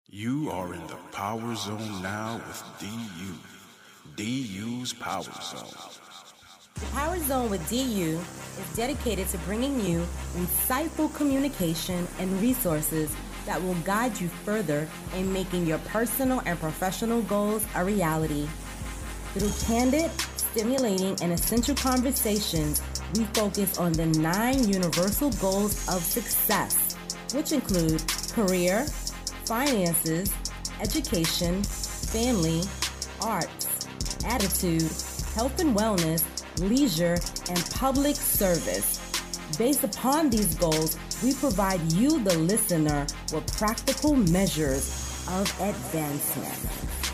You are in the Power Zone now with DU. DU's Power Zone. The Power Zone with DU is dedicated to bringing you insightful communication and resources that will guide you further in making your personal and professional goals a reality. Through candid, stimulating, and essential conversations, we focus on the 9 universal goals of success, which include career, finances, education, family, arts, attitude, health and wellness, leisure, and public service. Based upon these goals, we provide you, the listener, with practical measures of advancement.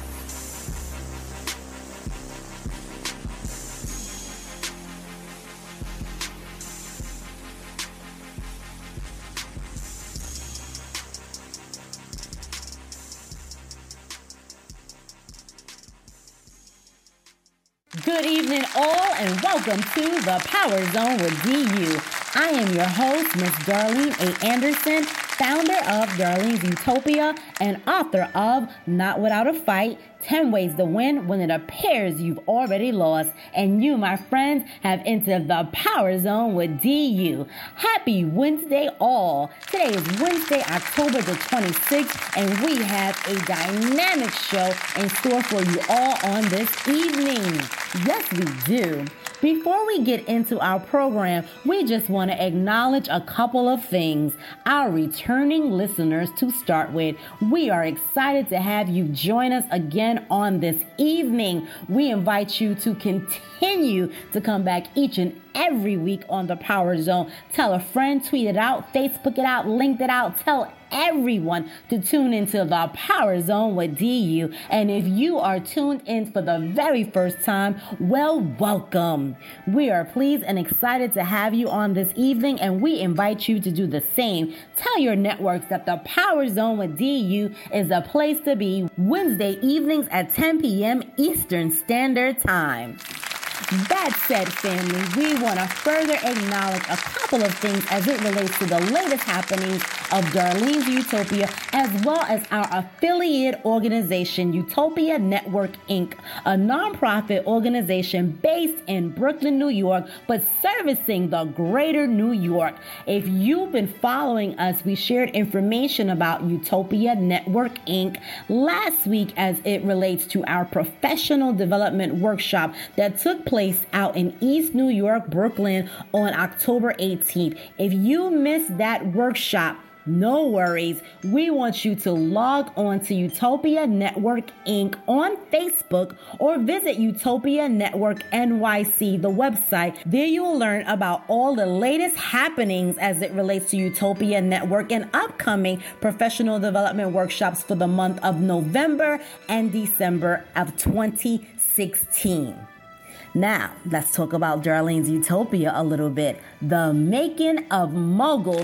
Good evening, all, and welcome to the Power Zone with DU. I am your host, Miss Darlene A. Anderson, founder of Darlene's Utopia and author of Not Without a Fight, 10 Ways to Win When It Appears You've Already Lost. And you, my friends, have entered the Power Zone with DU. Happy Wednesday, all. Today is Wednesday, October the 26th, and we have a dynamic show in store for you all on this evening. Yes, we do. Before we get into our program, we just want to acknowledge a couple of things. Our returning listeners to start with. We are excited to have you join us again on this evening. We invite you to continue to come back each and every week on the Power Zone. Tell a friend, tweet it out, Facebook it out, link it out, tell everyone to tune into the Power Zone with DU. And if you are tuned in for the very first time, well, welcome. We are pleased and excited to have you on this evening, and we invite you to do the same. Tell your networks that the Power Zone with DU is a place to be Wednesday evenings at 10 p.m. Eastern Standard Time. That said, family, we want to further acknowledge a couple of things as it relates to the latest happenings of Darlene's Utopia, as well as our affiliate organization, Utopia Network, Inc., a nonprofit organization based in Brooklyn, New York, but servicing the greater New York. If you've been following us, we shared information about Utopia Network, Inc. last week as it relates to our professional development workshop that took place out in East New York, Brooklyn on October 18th. If you missed that workshop, no worries. We want you to log on to Utopia Network Inc. on Facebook or visit Utopia Network NYC, the website. There you will learn about all the latest happenings as it relates to Utopia Network and upcoming professional development workshops for the month of November and December of 2016. Now, let's talk about Darlene's Utopia a little bit. The Making of Moguls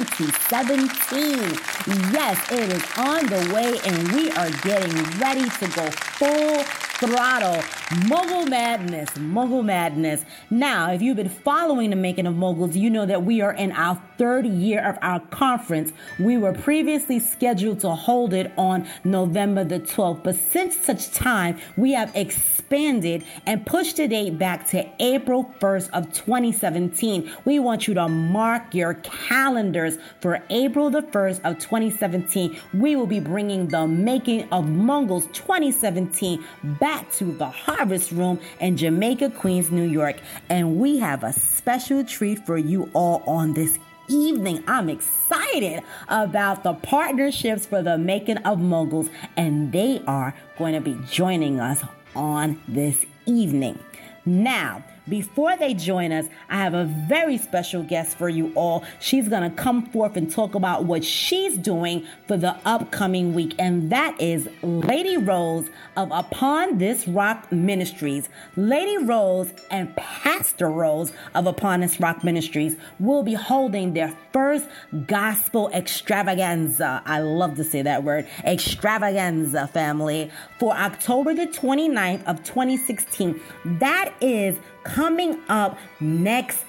2017. Yes, it is on the way, and we are getting ready to go full throttle. Mogul madness. Now, if you've been following the Making of Moguls, you know that we are in our 3rd year of our conference. We were previously scheduled to hold it on November the 12th, but since such time, we have expanded and pushed the date back to April 1st of 2017. We want you to mark your calendars for April the 1st of 2017. We will be bringing the Making of Moguls 2017 back to the Harvest Room in Jamaica, Queens, New York. And we have a special treat for you all on this evening. I'm excited about the partnerships for the Making of Moguls, and they are going to be joining us on this evening. Now, before they join us, I have a very special guest for you all. She's going to come forth and talk about what she's doing for the upcoming week, and that is Lady Rose of Upon This Rock Ministries. Lady Rose and Pastor Rose of Upon This Rock Ministries will be holding their first gospel extravaganza. I love to say that word, extravaganza, family, for October the 29th of 2016. That is coming up next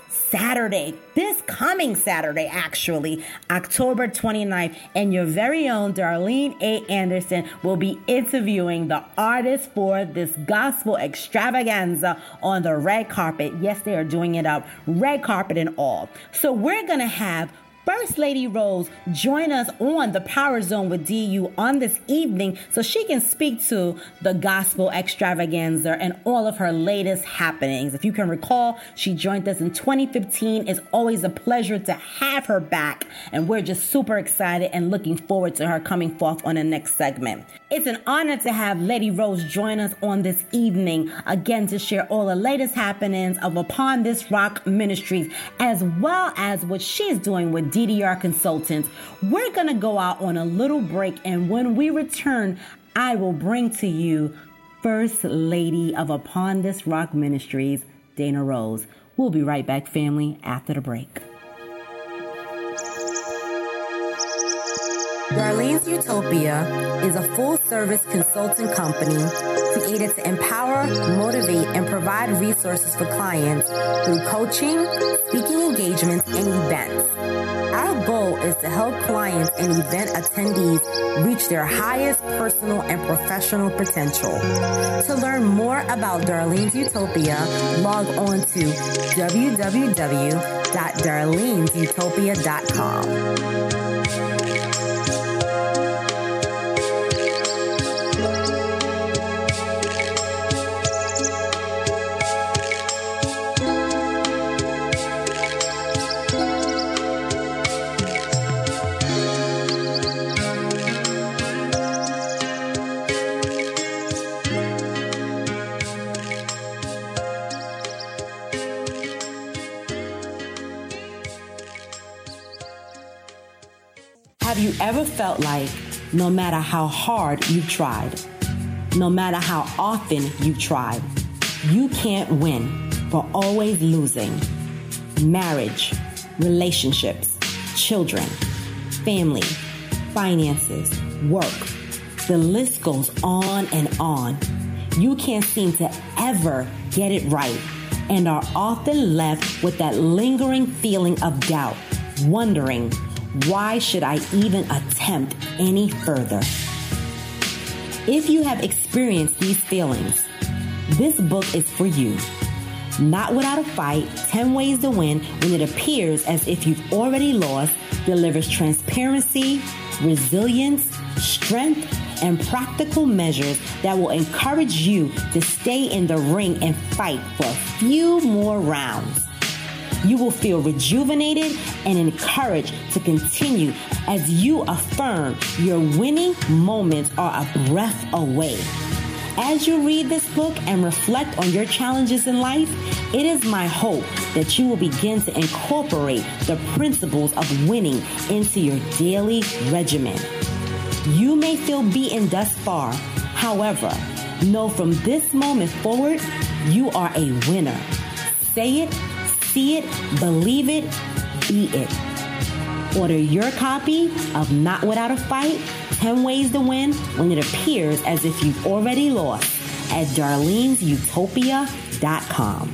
Saturday, this coming Saturday, actually, October 29th, and your very own Darlene A. Anderson will be interviewing the artist for this gospel extravaganza on the red carpet. Yes, they are doing it up, red carpet and all. So we're going to have First Lady Rose join us on the Power Zone with DU on this evening so she can speak to the gospel extravaganza and all of her latest happenings. If you can recall, she joined us in 2015. It's always a pleasure to have her back, and we're just super excited and looking forward to her coming forth on the next segment. It's an honor to have Lady Rose join us on this evening, again to share all the latest happenings of Upon This Rock Ministries, as well as what she's doing with DDR Consultants. We're going to go out on a little break, and when we return, I will bring to you First Lady of Upon This Rock Ministries, Dana Rose. We'll be right back, family, after the break. Darlene's Utopia is a full-service consulting company created to empower, motivate, and provide resources for clients through coaching, speaking engagements, and events. Our goal is to help clients and event attendees reach their highest personal and professional potential. To learn more about Darlene's Utopia, log on to www.darlenesutopia.com. Have you ever felt like no matter how hard you've tried, no matter how often you've tried, you can't win, but always losing? Marriage, relationships, children, family, finances, work. The list goes on and on. You can't seem to ever get it right and are often left with that lingering feeling of doubt, wondering, why should I even attempt any further? If you have experienced these feelings, this book is for you. Not Without a Fight, 10 Ways to Win When It Appears As If You've Already Lost delivers transparency, resilience, strength, and practical measures that will encourage you to stay in the ring and fight for a few more rounds. You will feel rejuvenated and encouraged to continue as you affirm your winning moments are a breath away. As you read this book and reflect on your challenges in life, it is my hope that you will begin to incorporate the principles of winning into your daily regimen. You may feel beaten thus far. However, know from this moment forward, you are a winner. Say it, see it, believe it, be it. Order your copy of Not Without a Fight, 10 Ways to Win When It Appears As If You've Already Lost at darlenesutopia.com.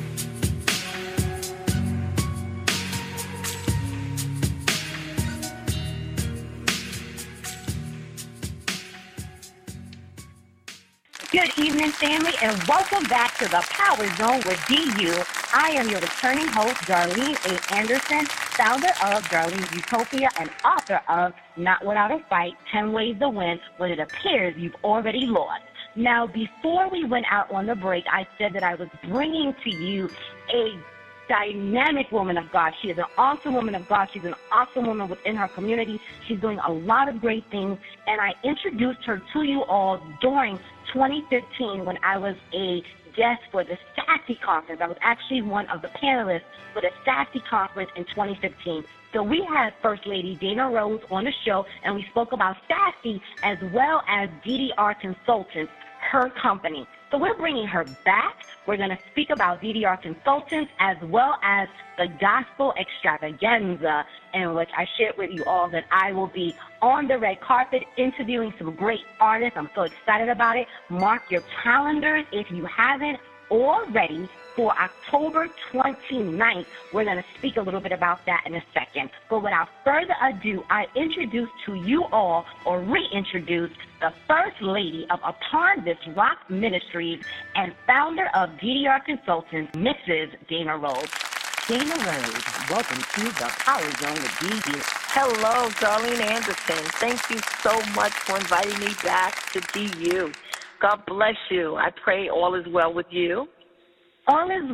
Good evening, family, and welcome back to the Power Zone with DU. I am your returning host, Darlene A. Anderson, founder of Darlene's Utopia and author of Not Without a Fight, 10 Ways to Win When It Appears You've Already Lost. Now, before we went out on the break, I said that I was bringing to you a dynamic woman of God. She is an awesome woman of God. She's an awesome woman within her community. She's doing a lot of great things, and I introduced her to you all during 2015 when I was a guest for the SASE conference. I was actually one of the panelists for the SASE conference in 2015. So we had First Lady Dana Rose on the show, and we spoke about SASE as well as DDR Consultants, her company. So we're bringing her back. We're going to speak about DDR Consultants as well as the Gospel Extravaganza, in which I shared with you all that I will be on the red carpet interviewing some great artists. I'm so excited about it. Mark your calendars if you haven't all ready for October 29th. We're going to speak a little bit about that in a second. But without further ado, I introduce to you all, or reintroduce, the First Lady of Upon This Rock Ministries and founder of DDR Consultants, Mrs. Dana Rose. Dana Rose, welcome to the Power Zone with DU. Hello, Darlene Anderson. Thank you so much for inviting me back to DU. God bless you. I pray all is well with you. All is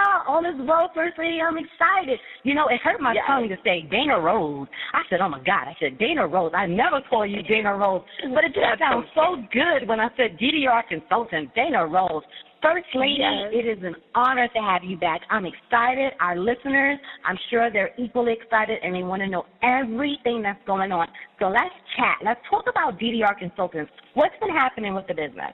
well, First Lady. I'm excited. You know, it hurt my tongue to say Dana Rose. I said, oh, my God. I said, Dana Rose. I never call you Dana Rose. But it just sounds so good when I said DDR Consultant, Dana Rose. First Lady, It is an honor to have you back. I'm excited. Our listeners, I'm sure they're equally excited, and they want to know everything that's going on. So let's chat. Let's talk about DDR Consultants. What's been happening with the business?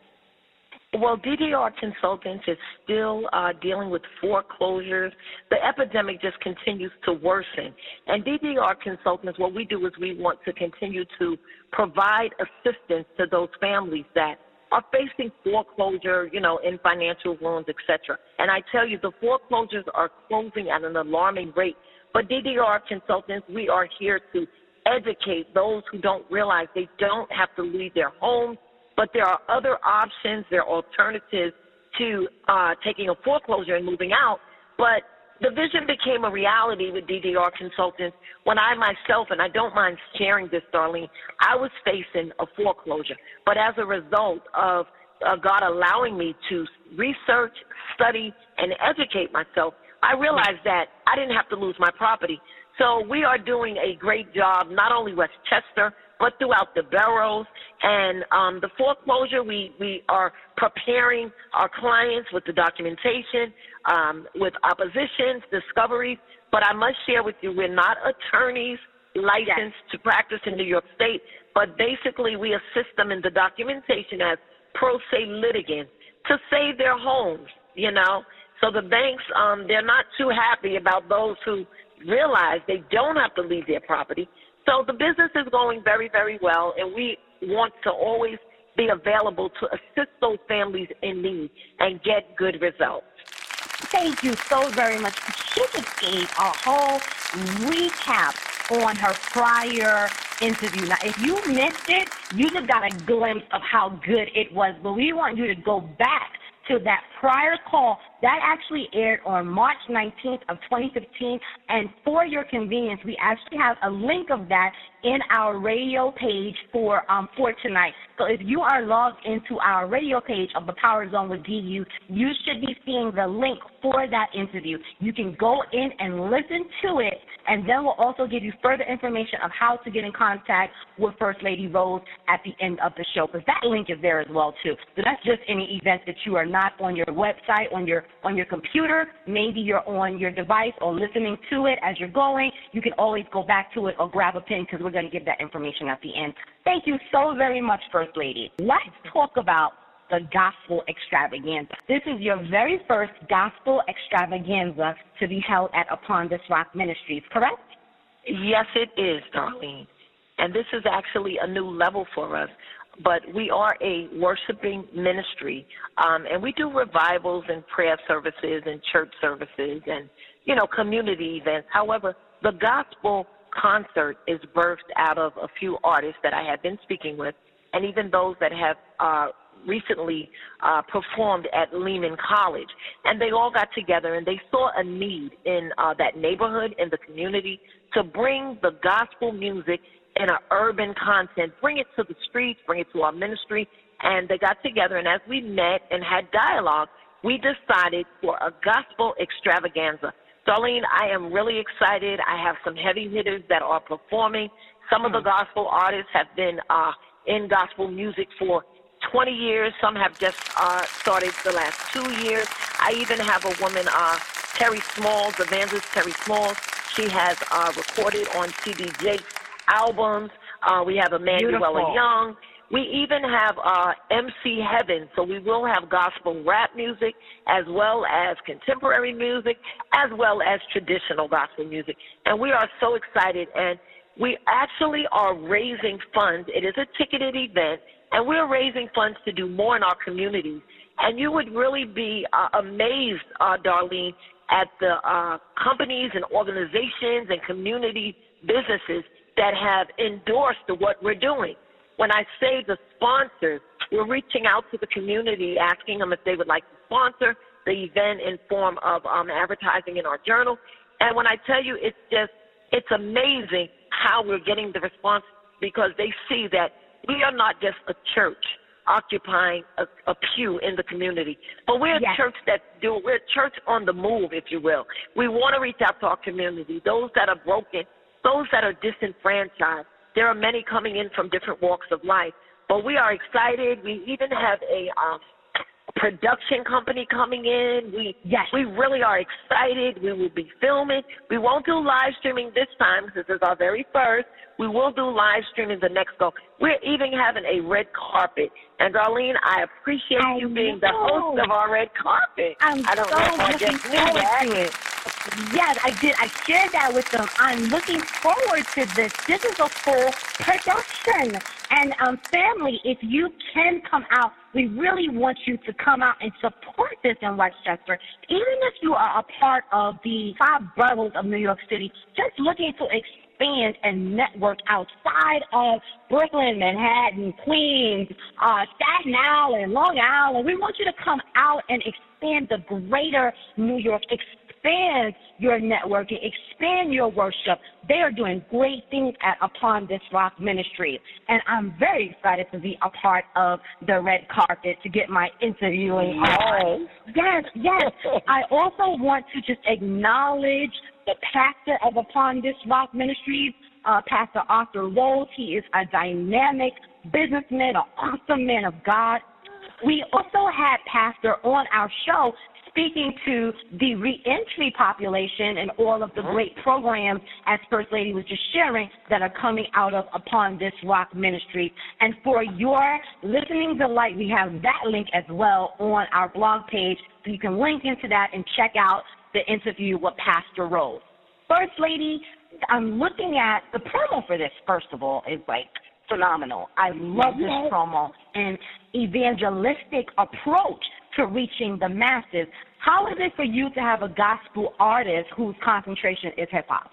Well, DDR Consultants is still dealing with foreclosures. The epidemic just continues to worsen. And DDR Consultants, what we do is we want to continue to provide assistance to those families that are facing foreclosure, you know, in financial loans, etc. And I tell you, the foreclosures are closing at an alarming rate. But DDR Consultants, we are here to educate those who don't realize they don't have to leave their homes, but there are other options, there are alternatives to taking a foreclosure and moving out. But the vision became a reality with DDR Consultants when I myself, and I don't mind sharing this, Darlene, I was facing a foreclosure. But as a result of God allowing me to research, study, and educate myself, I realized that I didn't have to lose my property. So we are doing a great job, not only Westchester, but throughout the boroughs. And the foreclosure, we are preparing our clients with the documentation, with oppositions, discoveries. But I must share with you, we're not attorneys licensed to practice in New York State, but basically we assist them in the documentation as pro se litigants to save their homes, you know. So the banks, they're not too happy about those who realize they don't have to leave their property. So the business is going very, very well, and we want to always be available to assist those families in need and get good results. Thank you so very much. She just gave a whole recap on her prior interview. Now, if you missed it, you just got a glimpse of how good it was, but we want you to go back to that prior call. That actually aired on March 19th of 2015, and for your convenience, we actually have a link of that in our radio page for tonight. So if you are logged into our radio page of the Power Zone with DU, you should be seeing the link for that interview. You can go in and listen to it, and then we'll also give you further information of how to get in contact with First Lady Rose at the end of the show, because that link is there as well, too. So that's just any event that you are not on your website, on your computer. Maybe you're on your device or listening to it as you're going. You can always go back to it or grab a pen, because we're going to give that information at the end. Thank you so very much, First Lady. Let's talk about the gospel extravaganza. This is your very first gospel extravaganza to be held at Upon This Rock Ministries, correct? Yes, it is, Darlene. And this is actually a new level for us. But we are a worshiping ministry, and we do revivals and prayer services and church services and, you know, community events. However, the gospel concert is birthed out of a few artists that I have been speaking with, and even those that have recently performed at Lehman College. And they all got together, and they saw a need in that neighborhood, in the community, to bring the gospel music in an urban content, bring it to the streets, bring it to our ministry. And they got together, and as we met and had dialogue, we decided for a gospel extravaganza. Darlene, I am really excited. I have some heavy hitters that are performing. Some of the gospel artists have been in gospel music for 20 years. Some have just started the last 2 years. I even have a woman, Terry Smalls, evangelist Terry Smalls. She has recorded on T.D. Jakes' albums. We have Emanuela Young. We even have MC Heaven, so we will have gospel rap music as well as contemporary music as well as traditional gospel music. And we are so excited, and we actually are raising funds. It is a ticketed event, And we're raising funds to do more in our communities. And you would really be amazed, Darlene, at the companies and organizations and community businesses that have endorsed what we're doing. When I say the sponsors, we're reaching out to the community, asking them if they would like to sponsor the event in form of advertising in our journal. And when I tell you, it's amazing how we're getting the response, because they see that we are not just a church occupying a pew in the community, but we're a church we're a church on the move, if you will. We want to reach out to our community, those that are broken, those that are disenfranchised. There are many coming in from different walks of life, but we are excited. We even have a production company coming in. We really are excited. We will be filming. We won't do live streaming this time because this is our very first. We will do live streaming the next go. We're even having a red carpet. And, Darlene, I appreciate you being the host of our red carpet. I don't know if I just knew that. Yes, I did. I shared that with them. I'm looking forward to this. This is a full production. And family, if you can come out, we really want you to come out and support this in Westchester. Even if you are a part of the Five Boroughs of New York City, just looking to expand and network outside of Brooklyn, Manhattan, Queens, Staten Island, Long Island. We want you to come out and expand the greater New York, expand your networking, expand your worship. They are doing great things Upon This Rock Ministry. And I'm very excited to be a part of the red carpet to get my interviewing on. Yes. I also want to just acknowledge the pastor of Upon This Rock Ministries, Pastor Arthur Rose. He is a dynamic businessman, an awesome man of God. We also had Pastor on our show speaking to the reentry population and all of the great programs, as First Lady was just sharing, that are coming out of Upon This Rock Ministry. And for your listening delight, we have that link as well on our blog page, so you can link into that and check out the interview with Pastor Rose. First Lady, I'm looking at the promo for this, first of all, is like phenomenal. I love this promo and evangelistic approach to reaching the masses. How is it for you to have a gospel artist whose concentration is hip-hop?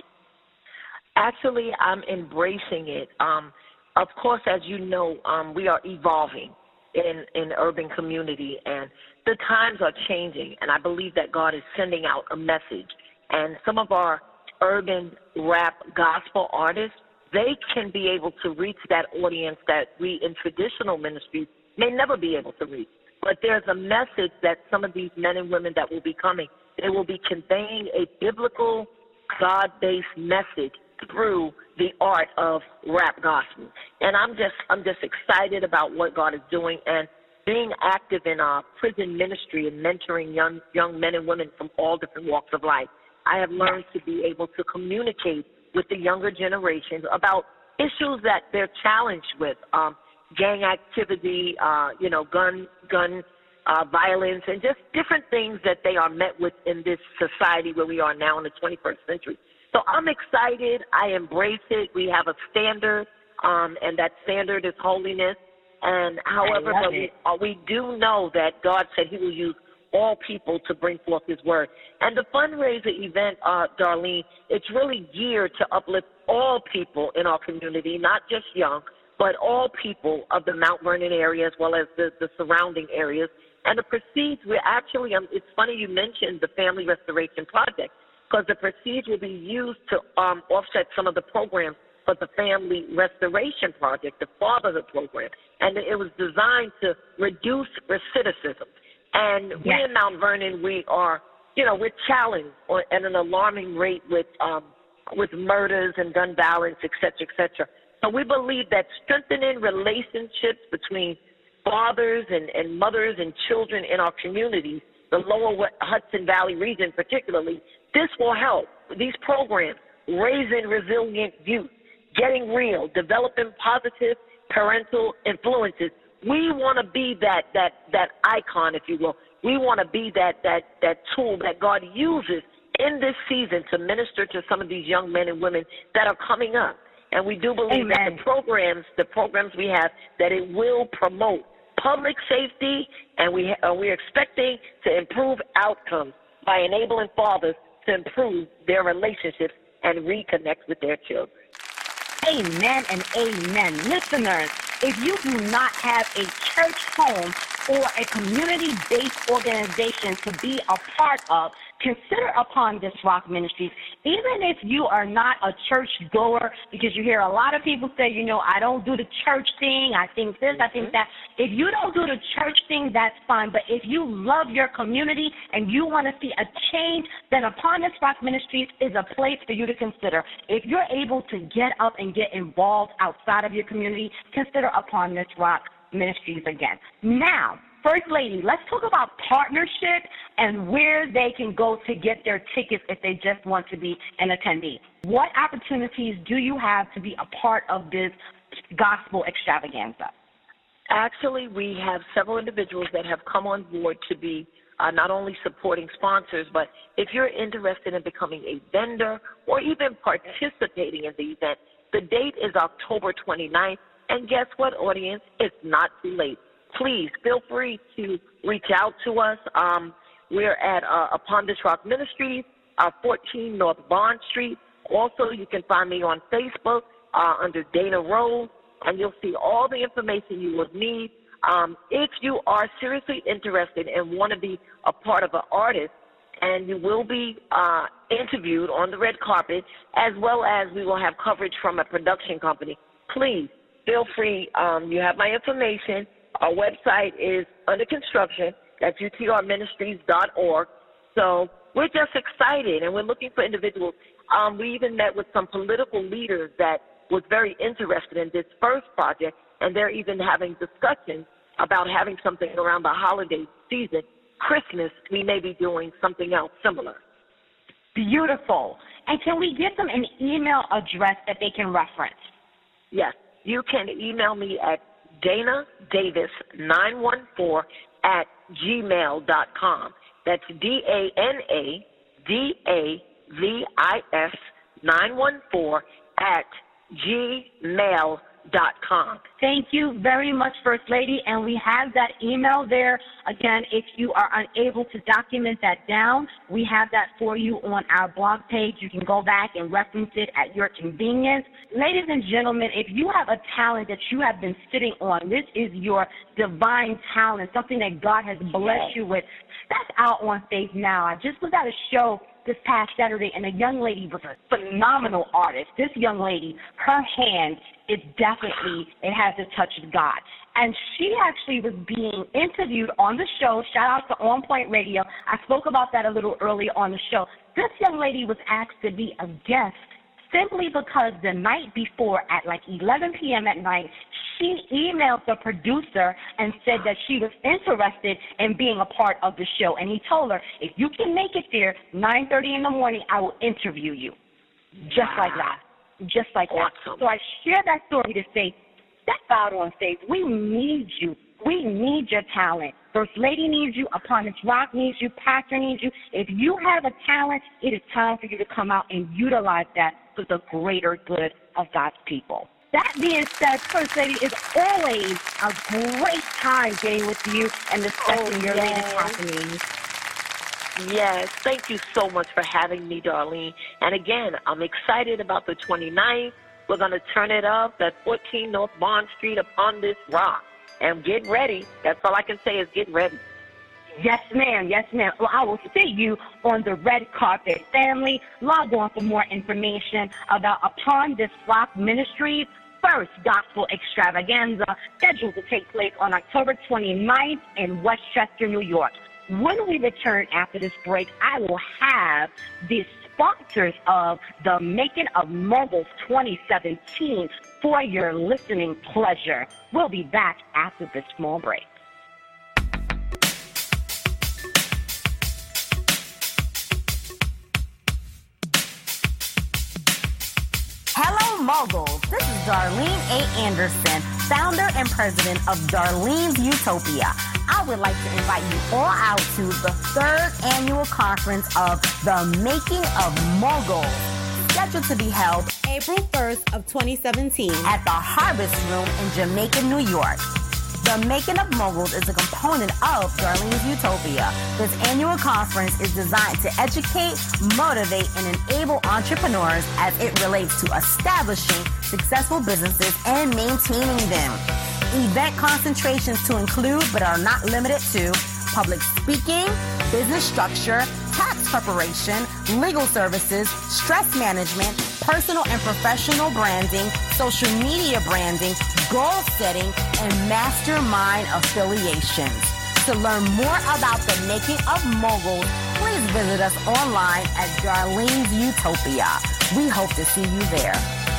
Actually, I'm embracing it. Of course, as you know, we are evolving in urban community, and the times are changing, and I believe that God is sending out a message. And some of our urban rap gospel artists, they can be able to reach that audience that we in traditional ministries may never be able to reach. But there's a message that some of these men and women that will be coming, they will be conveying a biblical, God-based message through the art of rap gospel. And I'm just excited about what God is doing and being active in our prison ministry and mentoring young men and women from all different walks of life. I have learned to be able to communicate with the younger generations about issues that they're challenged with, gang activity, gun violence, and just different things that they are met with in this society where we are now in the 21st century. So I'm excited. I embrace it. We have a standard, and that standard is holiness. And however, we do know that God said he will use all people to bring forth his word. And the fundraiser event, Darlene, it's really geared to uplift all people in our community, not just young, but all people of the Mount Vernon area as well as the surrounding areas. And the proceeds, we're actually, it's funny you mentioned the Family Restoration Project, because the proceeds will be used to offset some of the programs for the Family Restoration Project, the Fatherhood Program. And it was designed to reduce recidivism. And we in Mount Vernon, we are, we're challenged at an alarming rate with murders and gun violence, et cetera, et cetera. So we believe that strengthening relationships between fathers and mothers and children in our communities, the lower Hudson Valley region particularly, this will help. These programs, raising resilient youth, getting real, developing positive parental influences. We want to be that icon, if you will. We want to be that tool that God uses in this season to minister to some of these young men and women that are coming up. And we do believe Amen. that the programs we have, that it will promote public safety, and we're expecting to improve outcomes by enabling fathers to improve their relationships and reconnect with their children. Amen and amen. Listeners, if you do not have a church home or a community-based organization to be a part of, consider Upon This Rock Ministries. Even if you are not a church goer, because you hear a lot of people say, I don't do the church thing, I think this, I think that. If you don't do the church thing, that's fine. But if you love your community and you want to see a change, then Upon This Rock Ministries is a place for you to consider. If you're able to get up and get involved outside of your community, consider Upon This Rock Ministries again. Now, First Lady, let's talk about partnership and where they can go to get their tickets if they just want to be an attendee. What opportunities do you have to be a part of this gospel extravaganza? Actually, we have several individuals that have come on board to be not only supporting sponsors, but if you're interested in becoming a vendor or even participating in the event, the date is October 29th. And guess what, audience? It's not too late. Please feel free to reach out to us. We're at Upon This Rock Ministries, 14 North Bond Street. Also, you can find me on Facebook under Dana Rose, and you'll see all the information you would need. If you are seriously interested and want to be a part of an artist, and you will be interviewed on the red carpet, as well as we will have coverage from a production company, please feel free. You have my information. Our website is under construction. That's utrministries.org. So we're just excited, and we're looking for individuals. We even met with some political leaders that was very interested in this first project, and they're even having discussions about having something around the holiday season. Christmas, we may be doing something else similar. Beautiful. And can we give them an email address that they can reference? Yes. You can email me at danadavis914@gmail.com. That's DANADAVIS914@gmail.com. Thank you very much, First Lady, and we have that email there. Again, if you are unable to document that down, we have that for you on our blog page. You can go back and reference it at your convenience. Ladies and gentlemen, if you have a talent that you have been sitting on, this is your divine talent, something that God has blessed you with, step out on faith now. I just was at a show this past Saturday, and a young lady was a phenomenal artist. This young lady, her hand is definitely, it has the touch of God. And she actually was being interviewed on the show. Shout out to On Point Radio. I spoke about that a little earlier on the show. This young lady was asked to be a guest simply because the night before at like 11 p.m. at night, she emailed the producer and said that she was interested in being a part of the show. And he told her, if you can make it there 9:30 in the morning, I will interview you. Just like that. Just like that. So I share that story to say, step out on faith. We need you. We need your talent. First Lady needs you. Upon This Rock needs you. Pastor needs you. If you have a talent, it is time for you to come out and utilize that for the greater good of God's people. That being said, First Lady, is always a great time getting with you and discussing your latest happenings. Yes, thank you so much for having me, Darlene. And again, I'm excited about the 29th. We're going to turn it up at 14 North Bond Street Upon This Rock. And get ready. That's all I can say is get ready. Yes, ma'am. Yes, ma'am. Well, I will see you on the red carpet. Family, log on for more information about Upon This Rock Ministries' first gospel extravaganza, scheduled to take place on October 29th in Westchester, New York. When we return after this break, I will have the sponsors of the Making of Moguls 2017 for your listening pleasure. We'll be back after this small break. Hello, Moguls. This is Darlene A. Anderson, founder and president of Darlene's Utopia. I would like to invite you all out to the 3rd annual conference of the Making of Moguls, scheduled to be held April 1st of 2017 at the Harvest Room in Jamaica, New York. The Making of Moguls is a component of Darlene's Utopia. This annual conference is designed to educate, motivate, and enable entrepreneurs as it relates to establishing successful businesses and maintaining them. Event concentrations to include, but are not limited to, public speaking, business structure, tax preparation, legal services, stress management, personal and professional branding, social media branding, goal setting, and mastermind affiliations. To learn more about the Making of Moguls, please visit us online at Darlene's Utopia. We hope to see you there.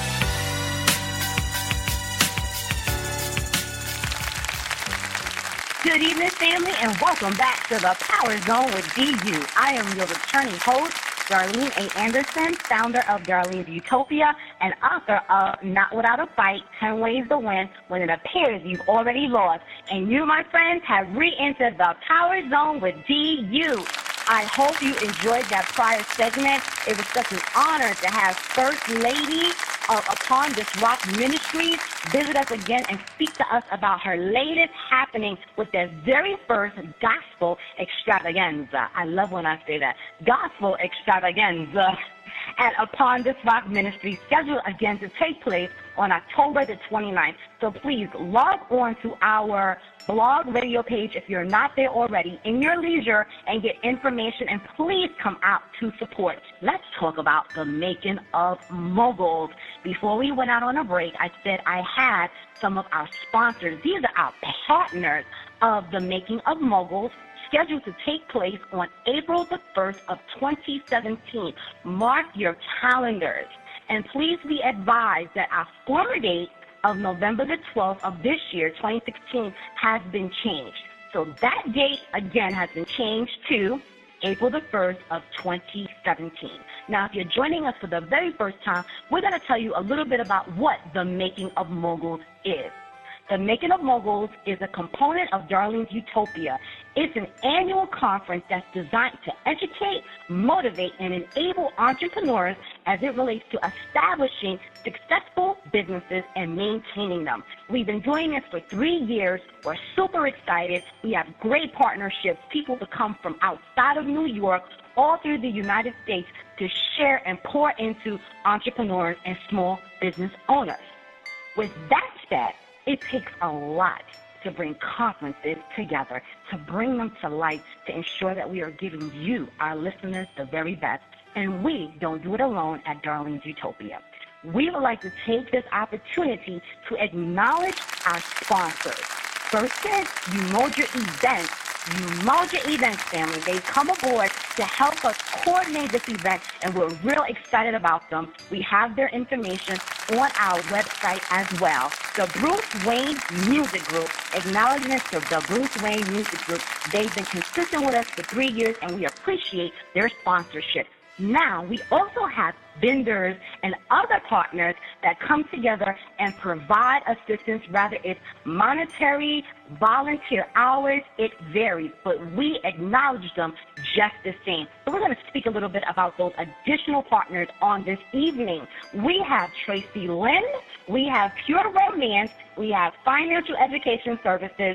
Good evening, family, and welcome back to the Power Zone with DU. I am your returning host, Darlene A. Anderson, founder of Darlene's Utopia and author of Not Without a Fight, 10 Ways to Win When It Appears You've Already Lost. And you, my friends, have re-entered the Power Zone with DU. I hope you enjoyed that prior segment. It was such an honor to have First Lady of Upon This Rock Ministries visit us again and speak to us about her latest happening with their very first gospel extravaganza. I love when I say that. Gospel extravaganza at Upon This Rock Ministries, scheduled again to take place on October the 29th. So please log on to our blog radio page if you're not there already in your leisure and get information, and please come out to support. Let's talk about the Making of Moguls. Before we went out on a break, I said I had some of our sponsors. These are our partners of the Making of Moguls, scheduled to take place on April the 1st of 2017. Mark your calendars. And please be advised that our former date of November the 12th of this year, 2016, has been changed. So that date, again, has been changed to April the 1st of 2017. Now, if you're joining us for the very first time, we're going to tell you a little bit about what the Making of Moguls is. The Making of Moguls is a component of Darlene's Utopia. It's an annual conference that's designed to educate, motivate, and enable entrepreneurs as it relates to establishing successful businesses and maintaining them. We've been doing this for 3 years. We're super excited. We have great partnerships, people to come from outside of New York, all through the United States, to share and pour into entrepreneurs and small business owners. With that said, it takes a lot to bring conferences together, to bring them to light, to ensure that we are giving you, our listeners, the very best. And we don't do it alone at Darlene's Utopia. We would like to take this opportunity to acknowledge our sponsors. First is Umoja Events. Umoja Events, family. They come aboard to help us coordinate this event, and we're real excited about them. We have their information on our website as well. The Bruce Wayne Music Group. Acknowledgments to the Bruce Wayne Music Group. They've been consistent with us for 3 years, and we appreciate their sponsorship. Now, we also have vendors and other partners that come together and provide assistance, whether it's monetary, volunteer hours, it varies, but we acknowledge them just the same. So we're going to speak a little bit about those additional partners on this evening. We have Tracy Lynn, we have Pure Romance, we have Financial Education Services,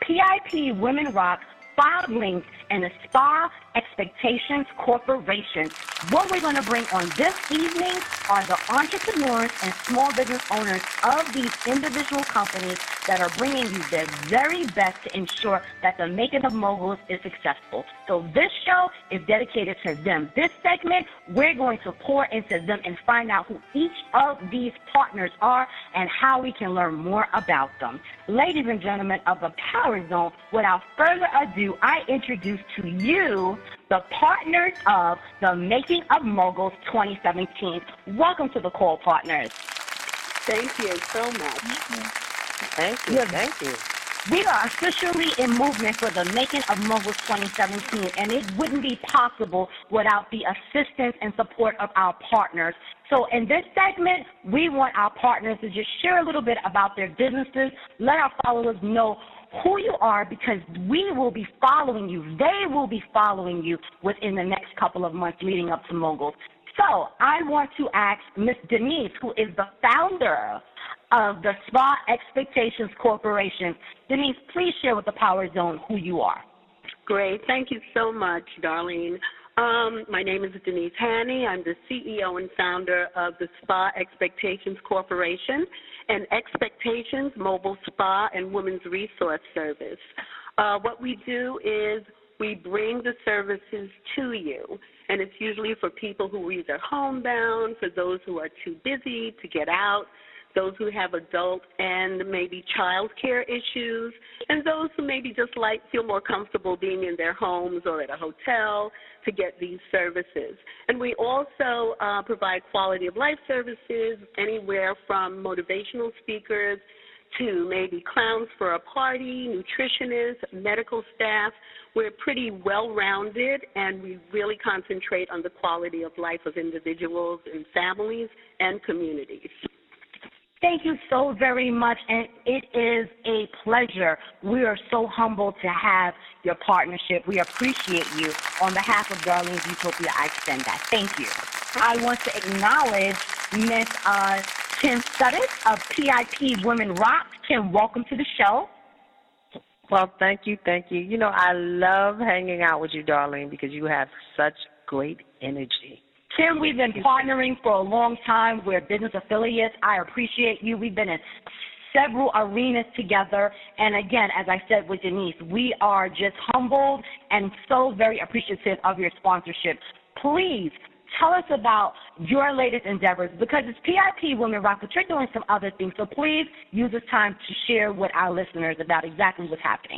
PIP Women Rock, Five Links, and the Spa Expectations Corporation. What we're going to bring on this evening are the entrepreneurs and small business owners of these individual companies that are bringing you their very best to ensure that the Making of Moguls is successful. So this show is dedicated to them. This segment, we're going to pour into them and find out who each of these partners are and how we can learn more about them. Ladies and gentlemen of the Power Zone, without further ado, I introduce to you the partners of the Making of Moguls 2017. Welcome to the call, partners. Thank you so much. Thank you. Thank you. We are officially in movement for the Making of Moguls 2017, and it wouldn't be possible without the assistance and support of our partners. So in this segment, we want our partners to just share a little bit about their businesses, let our followers know who you are, because we will be following you. They will be following you within the next couple of months leading up to Moguls. So I want to ask Ms. Denise, who is the founder of the Spa Expectations Corporation. Denise, please share with the Power Zone who you are. Great. Thank you so much, Darlene. My name is Denise Haney. I'm the CEO and founder of the Spa Expectations Corporation and Expectations Mobile Spa and Women's Resource Service. What we do is we bring the services to you, and it's usually for people who are either homebound, for those who are too busy to get out, those who have adult and maybe child care issues, and those who maybe just feel more comfortable being in their homes or at a hotel to get these services. And we also provide quality of life services, anywhere from motivational speakers to maybe clowns for a party, nutritionists, medical staff. We're pretty well-rounded, and we really concentrate on the quality of life of individuals and families and communities. Thank you so very much, and it is a pleasure. We are so humbled to have your partnership. We appreciate you. On behalf of Darlene's Utopia, I extend that. Thank you. I want to acknowledge Ms. Kim Suttis of PIP Women Rock. Kim, welcome to the show. Well, thank you. You know, I love hanging out with you, Darlene, because you have such great energy. Kim, we've been partnering for a long time. We're business affiliates. I appreciate you. We've been in several arenas together. And again, as I said with Denise, we are just humbled and so very appreciative of your sponsorship. Please tell us about your latest endeavors, because it's PIP Women Rock, but you're doing some other things. So please use this time to share with our listeners about exactly what's happening.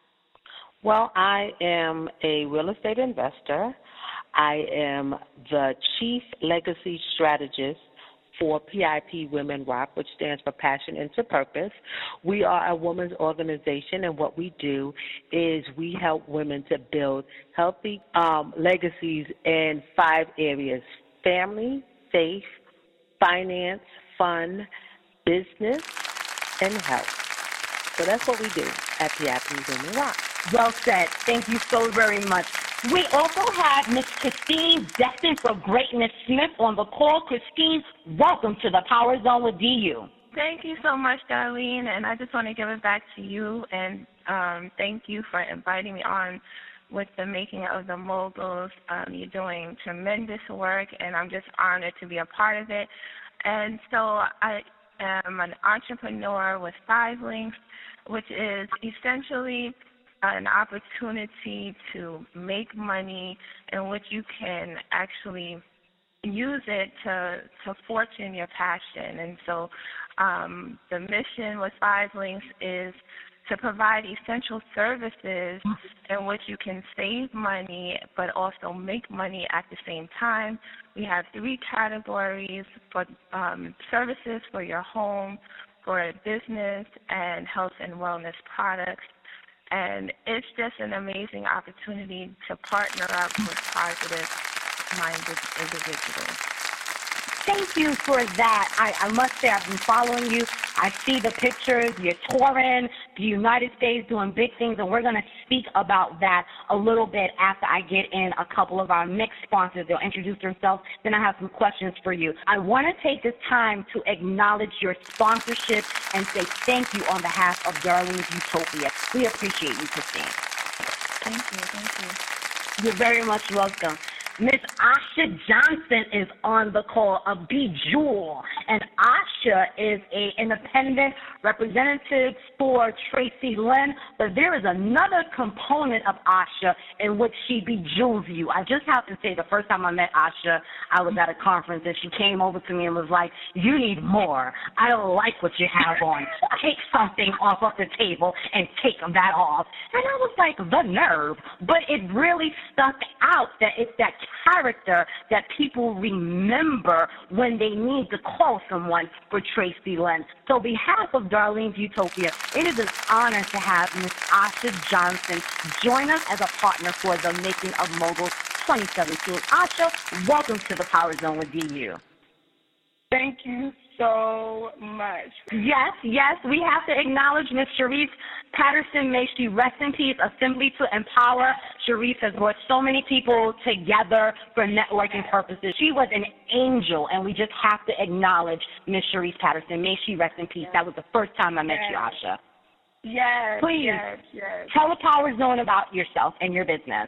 Well, I am a real estate investor. I am the Chief Legacy Strategist for PIP Women Rock, which stands for Passion into Purpose. We are a women's organization, and what we do is we help women to build healthy legacies in 5 areas: family, faith, finance, fun, business, and health. So that's what we do at PIP Women Rock. Well said. Thank you so very much. We also have Ms. Christine, destined for greatness Smith, on the call. Christine, welcome to the Power Zone with DU. Thank you so much, Darlene, and I just want to give it back to you, and thank you for inviting me on with the making of the moguls. You're doing tremendous work, and I'm just honored to be a part of it. And so I am an entrepreneur with 5 Links, which is essentially an opportunity to make money in which you can actually use it to fortune your passion. And so the mission with 5 Links is to provide essential services in which you can save money but also make money at the same time. We have 3 categories for services for your home, for business, and health and wellness products. And it's just an amazing opportunity to partner up with positive-minded individuals. Thank you for that. I must say I've been following you. I see the pictures. You're touring the United States, doing big things, and we're going to speak about that a little bit after I get in a couple of our next sponsors. They'll introduce themselves. Then I have some questions for you. I want to take this time to acknowledge your sponsorship and say thank you on behalf of Darlene's Utopia. We appreciate you, Christine. Thank you. You're very much welcome. Miss Asha Johnson is on the call of Bejewel, and Asha is an independent representative for Tracy Lynn, but there is another component of Asha in which she bejewels you. I just have to say, the first time I met Asha, I was at a conference, and she came over to me and was like, "You need more. I don't like what you have on. Take something off of the table and take that off." And I was like, the nerve. But it really stuck out that it's that character that people remember when they need to call someone for Tracy Lynn. So on behalf of Darlene's Utopia, it is an honor to have Ms. Asha Johnson join us as a partner for the Making of Moguls 2017. Asha, welcome to the Power Zone with DU. Thank you so much. Yes, we have to acknowledge Miss Sharice Patterson. May she rest in peace. Assembly to Empower. Sharice has brought so many people together for networking purposes. She was an angel, and we just have to acknowledge Miss Sharice Patterson. May she rest in peace. That was the first time I met you, Asha. Yes, Please, yes. tell the Power Zone about yourself and your business.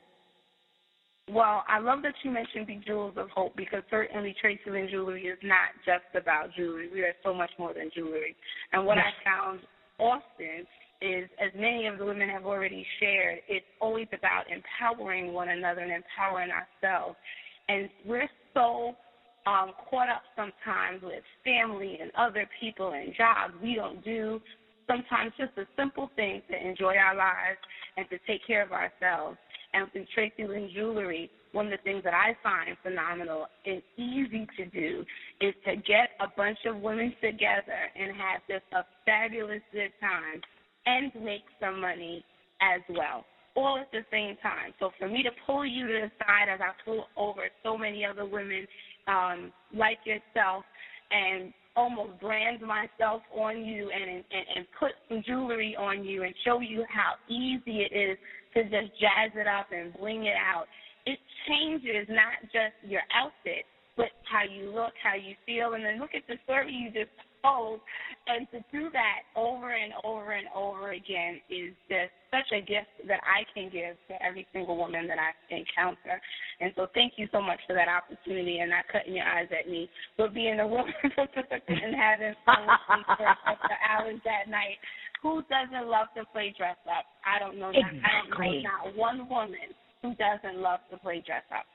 Well, I love that you mentioned the Jewels of Hope, because certainly Tracy Lynn Jewelry is not just about jewelry. We are so much more than jewelry. And what I found often is, as many of the women have already shared, it's always about empowering one another and empowering ourselves. And we're so caught up sometimes with family and other people and jobs. We don't do sometimes just the simple things to enjoy our lives and to take care of ourselves. And through Tracy Lynn Jewelry, one of the things that I find phenomenal and easy to do is to get a bunch of women together and have just a fabulous good time and make some money as well, all at the same time. So for me to pull you to the side, as I pull over so many other women like yourself, and almost brand myself on you and put some jewelry on you and show you how easy it is to just jazz it up and bling it out. It changes not just your outfit, but how you look, how you feel, and then look at the story you just told. And to do that over and over and over again is just such a gift that I can give to every single woman that I encounter. And so thank you so much for that opportunity and not cutting your eyes at me, but being a woman and having fun with me for a couple of hours that night. Who doesn't love to play dress up? I don't know. Exactly. I don't know not one woman who doesn't love to play dress up.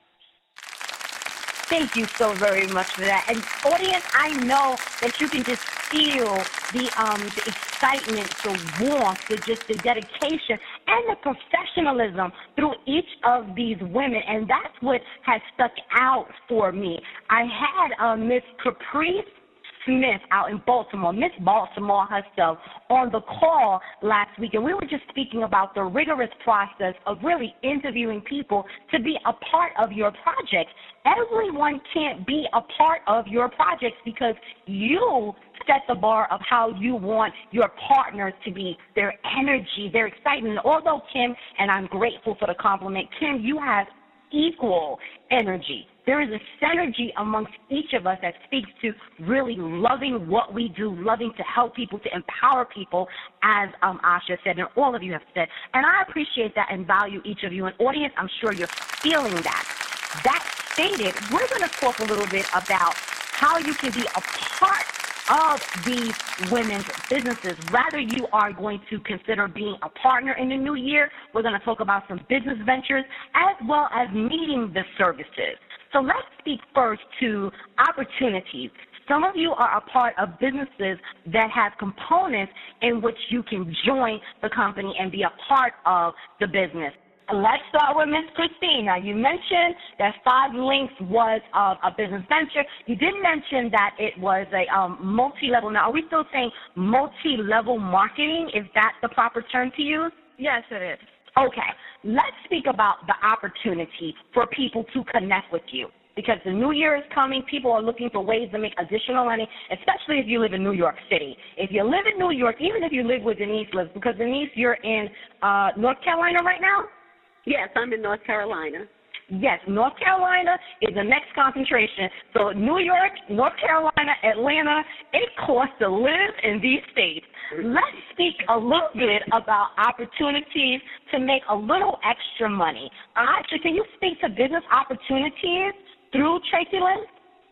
Thank you so very much for that. And audience, I know that you can just feel the excitement, the warmth, the dedication, and the professionalism through each of these women, and that's what has stuck out for me. I had Miss Caprice Smith out in Baltimore, Miss Baltimore herself, on the call last week, and we were just speaking about the rigorous process of really interviewing people to be a part of your project. Everyone can't be a part of your projects because you set the bar of how you want your partners to be, their energy, their excitement. Although Kim, and I'm grateful for the compliment, Kim, you have equal energy. There is a synergy amongst each of us that speaks to really loving what we do, loving to help people, to empower people, as Asha said, and all of you have said. And I appreciate that and value each of you. And audience, I'm sure you're feeling that. That stated, we're going to talk a little bit about how you can be a part of these women's businesses. Rather, you are going to consider being a partner in the new year. We're going to talk about some business ventures as well as meeting the services. So let's speak first to opportunities. Some of you are a part of businesses that have components in which you can join the company and be a part of the business. Let's start with Ms. Christina. You mentioned that 5 Links was a business venture. You did mention that it was a multi-level. Now, are we still saying multi-level marketing? Is that the proper term to use? Yes, it is. Okay. Let's speak about the opportunity for people to connect with you. Because the new year is coming, people are looking for ways to make additional money, especially if you live in New York City. If you live in New York, even if you live where Denise lives, because Denise, you're in North Carolina right now? Yes, I'm in North Carolina. Yes, North Carolina is the next concentration. So New York, North Carolina, Atlanta, it costs to live in these states. Let's speak a little bit about opportunities to make a little extra money. Actually, can you speak to business opportunities through Tracy Lynn?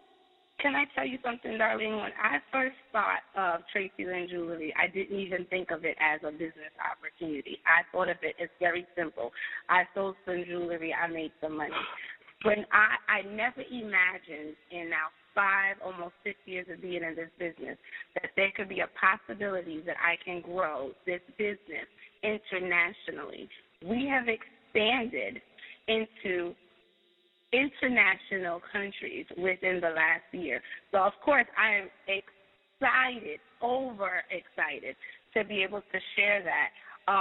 Can I tell you something, Darlene? When I first thought of Tracy Lynn Jewelry, I didn't even think of it as a business opportunity. I thought of it as very simple. I sold some jewelry. I made some money. When I never imagined in now 5, almost 6 years of being in this business, that there could be a possibility that I can grow this business internationally. We have expanded into international countries within the last year. So, of course, I am excited, overexcited to be able to share that.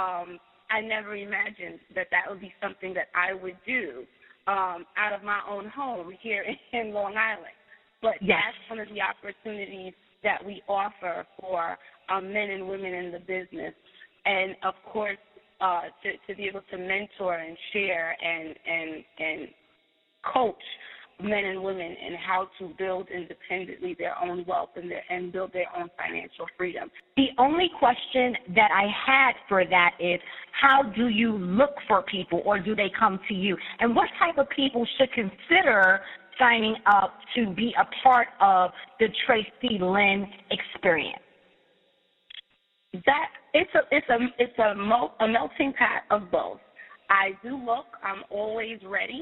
I never imagined that would be something that I would do out of my own home here in Long Island. but Yes. that's one of the opportunities that we offer for men and women in the business. And, of course, to be able to mentor and share and coach men and women in how to build independently their own wealth and build their own financial freedom. The only question that I had for that is, how do you look for people, or do they come to you? And what type of people should consider signing up to be a part of the Tracy Lynn experience? That it's a melting pot of both. I do look. I'm always ready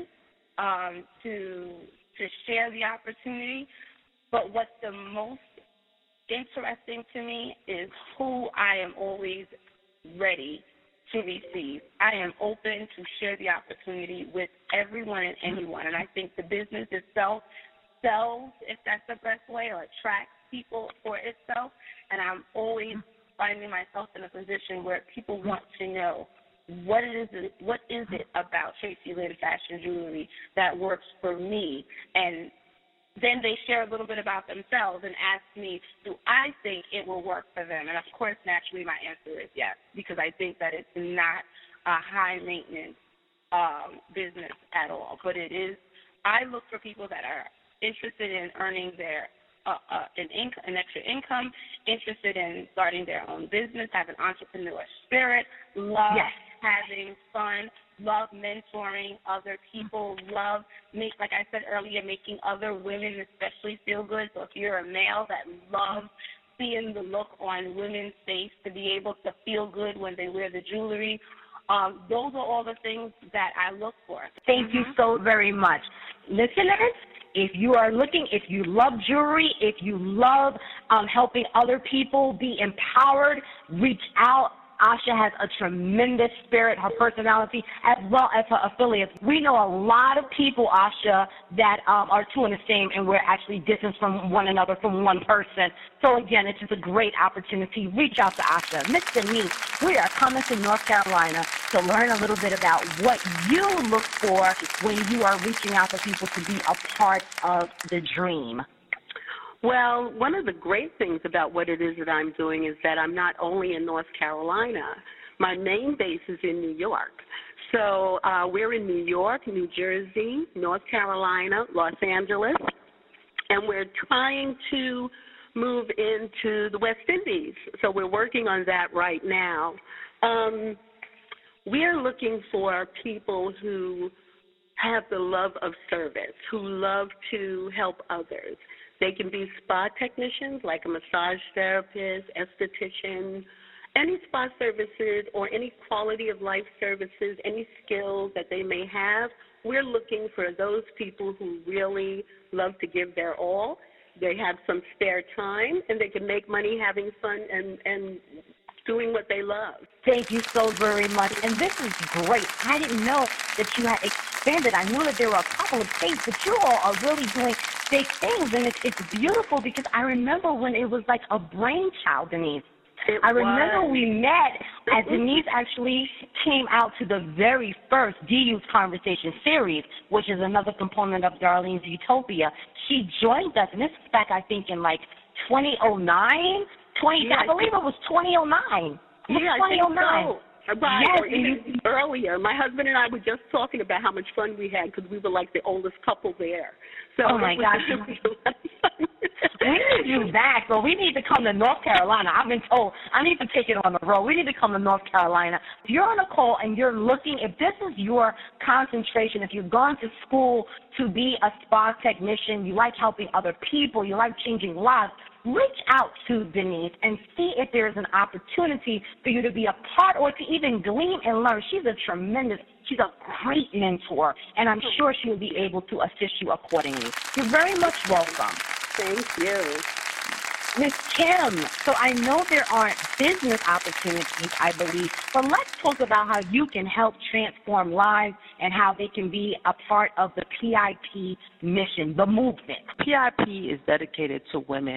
to share the opportunity. But what's the most interesting to me is who I am always ready to receive. I am open to share the opportunity with everyone and anyone. And I think the business itself sells, if that's the best way, or attracts people for itself. And I'm always finding myself in a position where people want to know what is it about Tracy Lynn Fashion Jewelry that works for me. And then they share a little bit about themselves and ask me, do I think it will work for them? And, of course, naturally my answer is yes, because I think that it's not a high-maintenance business at all. But it is. I look for people that are interested in earning their an extra income, interested in starting their own business, have an entrepreneur spirit, love having fun, love mentoring other people, love, like I said earlier, making other women especially feel good. So if you're a male that loves seeing the look on women's face, to be able to feel good when they wear the jewelry, those are all the things that I look for. Thank you so very much. Listeners, if you are looking, if you love jewelry, if you love helping other people be empowered, reach out. Asha has a tremendous spirit, her personality, as well as her affiliates. We know a lot of people, Asha, that are two and the same, and we're actually distanced from one another, from one person. So, again, it's just a great opportunity. Reach out to Asha. Miss Denise, we are coming to North Carolina to learn a little bit about what you look for when you are reaching out to people to be a part of the dream. Well, one of the great things about what it is that I'm doing is that I'm not only in North Carolina. My main base is in New York. So we're in New York, New Jersey, North Carolina, Los Angeles, and we're trying to move into the West Indies. So we're working on that right now. We are looking for people who have the love of service, who love to help others. They can be spa technicians, like a massage therapist, esthetician, any spa services or any quality of life services, any skills that they may have. We're looking for those people who really love to give their all. They have some spare time, and they can make money having fun and doing what they love. Thank you so very much. And this is great. I didn't know that you had expanded. I knew that there were a couple of states, but you all are really doing big things, and it's beautiful because I remember when it was like a brainchild, Denise. I remember we met as Denise actually came out to the very first DU's Conversation series, which is another component of Darlene's Utopia. She joined us, and this was back, I think, in like 2009? I believe it was 2009. Yeah, 2009. I think so. Right, yes, or even earlier. My husband and I were just talking about how much fun we had because we were like the oldest couple there. So oh, my gosh. We need you back, so we need to come to North Carolina. I've been told I need to take it on the road. We need to come to North Carolina. If you're on a call and you're looking, if this is your concentration, if you've gone to school to be a spa technician, you like helping other people, you like changing lives, reach out to Denise and see if there's an opportunity for you to be a part or to even glean and learn. She's a great mentor, and I'm sure she'll be able to assist you accordingly. You're very much welcome. Thank you. Ms. Kim, so I know there aren't business opportunities, I believe, but let's talk about how you can help transform lives and how they can be a part of the PIP mission, the movement. PIP is dedicated to women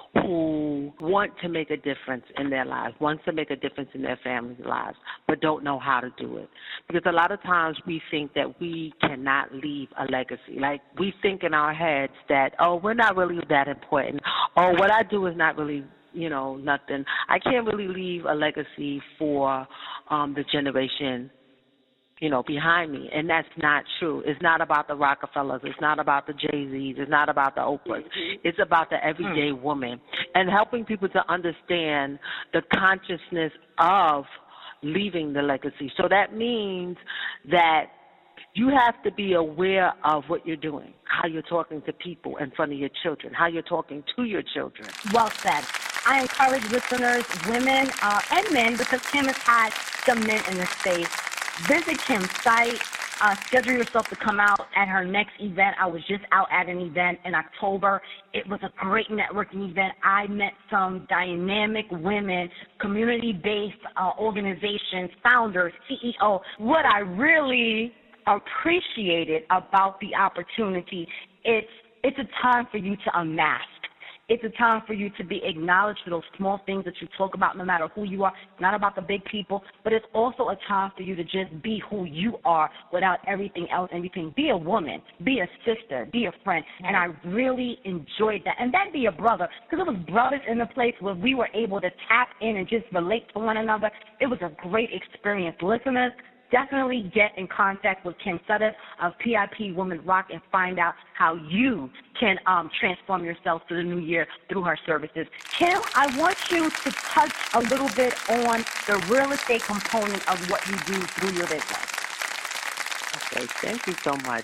who want to make a difference in their lives, wants to make a difference in their families' lives, but don't know how to do it. Because a lot of times we think that we cannot leave a legacy. Like, we think in our heads that, oh, we're not really that important, or what I do is not really, nothing. I can't really leave a legacy for the generation behind me. And that's not true. It's not about the Rockefellers. It's not about the Jay-Z's. It's not about the Oprahs. It's about the everyday woman and helping people to understand the consciousness of leaving the legacy. So that means that you have to be aware of what you're doing, how you're talking to people in front of your children, how you're talking to your children. Well said. I encourage listeners, women and men, because Kim has had some men in the space, visit Kim's site. Schedule yourself to come out at her next event. I was just out at an event in October. It was a great networking event. I met some dynamic women, community-based organizations, founders, CEO. What I really appreciated about the opportunity, it's a time for you to unmask. It's a time for you to be acknowledged for those small things that you talk about, no matter who you are. It's not about the big people, but it's also a time for you to just be who you are without everything else and everything. Be a woman, be a sister, be a friend, and I really enjoyed that. And then be a brother, because it was brothers in the place where we were able to tap in and just relate to one another. It was a great experience. Listeners, definitely get in contact with Kim Sutter of PIP Women Rock and find out how you can transform yourself to the new year through her services. Kim, I want you to touch a little bit on the real estate component of what you do through your business. Okay, thank you so much.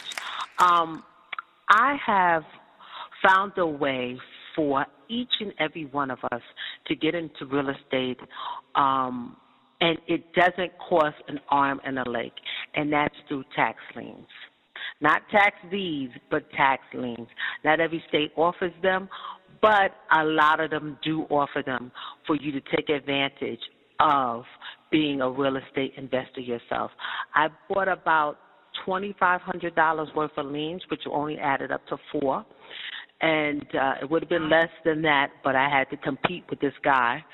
I have found a way for each and every one of us to get into real estate, and it doesn't cost an arm and a leg, and that's through tax liens. Not tax deeds, but tax liens. Not every state offers them, but a lot of them do offer them for you to take advantage of being a real estate investor yourself. I bought about $2,500 worth of liens, which only added up to 4. And it would have been less than that, but I had to compete with this guy.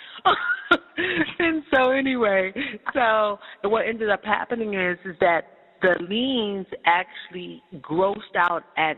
And so anyway, what ended up happening is that the liens actually grossed out at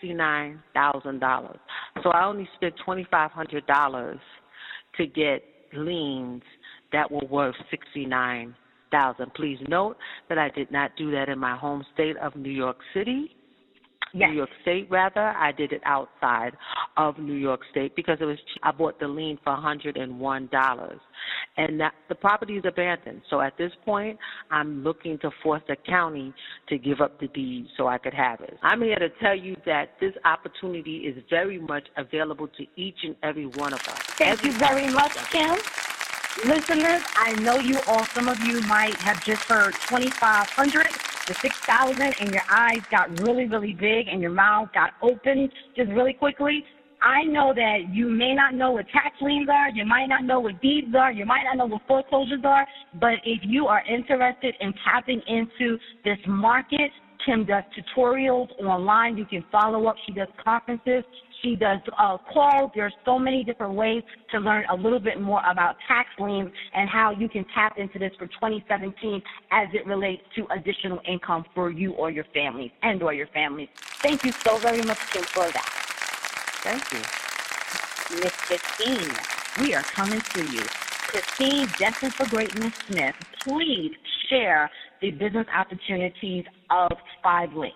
$69,000. So I only spent $2,500 to get liens that were worth $69,000. Please note that I did not do that in my home state of New York City. Yes. New York State, rather. I did it outside of New York State because it was cheap. I bought the lien for $101, and the property is abandoned. So at this point, I'm looking to force the county to give up the deed so I could have it. I'm here to tell you that this opportunity is very much available to each and every one of us. Thank you very much, Kim. Listeners, I know some of you might have just heard 2,500 to 6,000, and your eyes got really, really big, and your mouth got open just really quickly. I know that you may not know what tax liens are, you might not know what deeds are, you might not know what foreclosures are, but if you are interested in tapping into this market, Kim does tutorials online. You can follow up. She does conferences. She does calls. There's so many different ways to learn a little bit more about tax liens and how you can tap into this for 2017 as it relates to additional income for you or your families and/or your families. Thank you so very much, Kim, for that. Thank you. Miss Christine, we are coming to you. Christine, Destined for Greatness Smith, please share the business opportunities of 5 Links.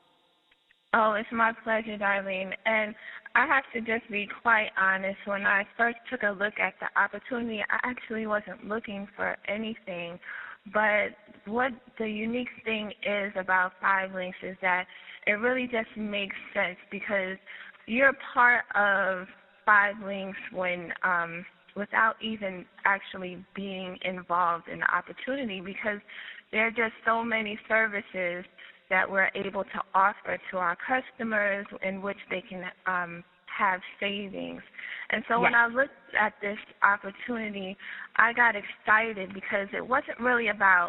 Oh, it's my pleasure, Darlene. And I have to just be quite honest. When I first took a look at the opportunity, I actually wasn't looking for anything. But what the unique thing is about 5 Links is that it really just makes sense because you're part of 5 Links when without even actually being involved in the opportunity, because there are just so many services that we're able to offer to our customers in which they can have savings. And so when I looked at this opportunity, I got excited because it wasn't really about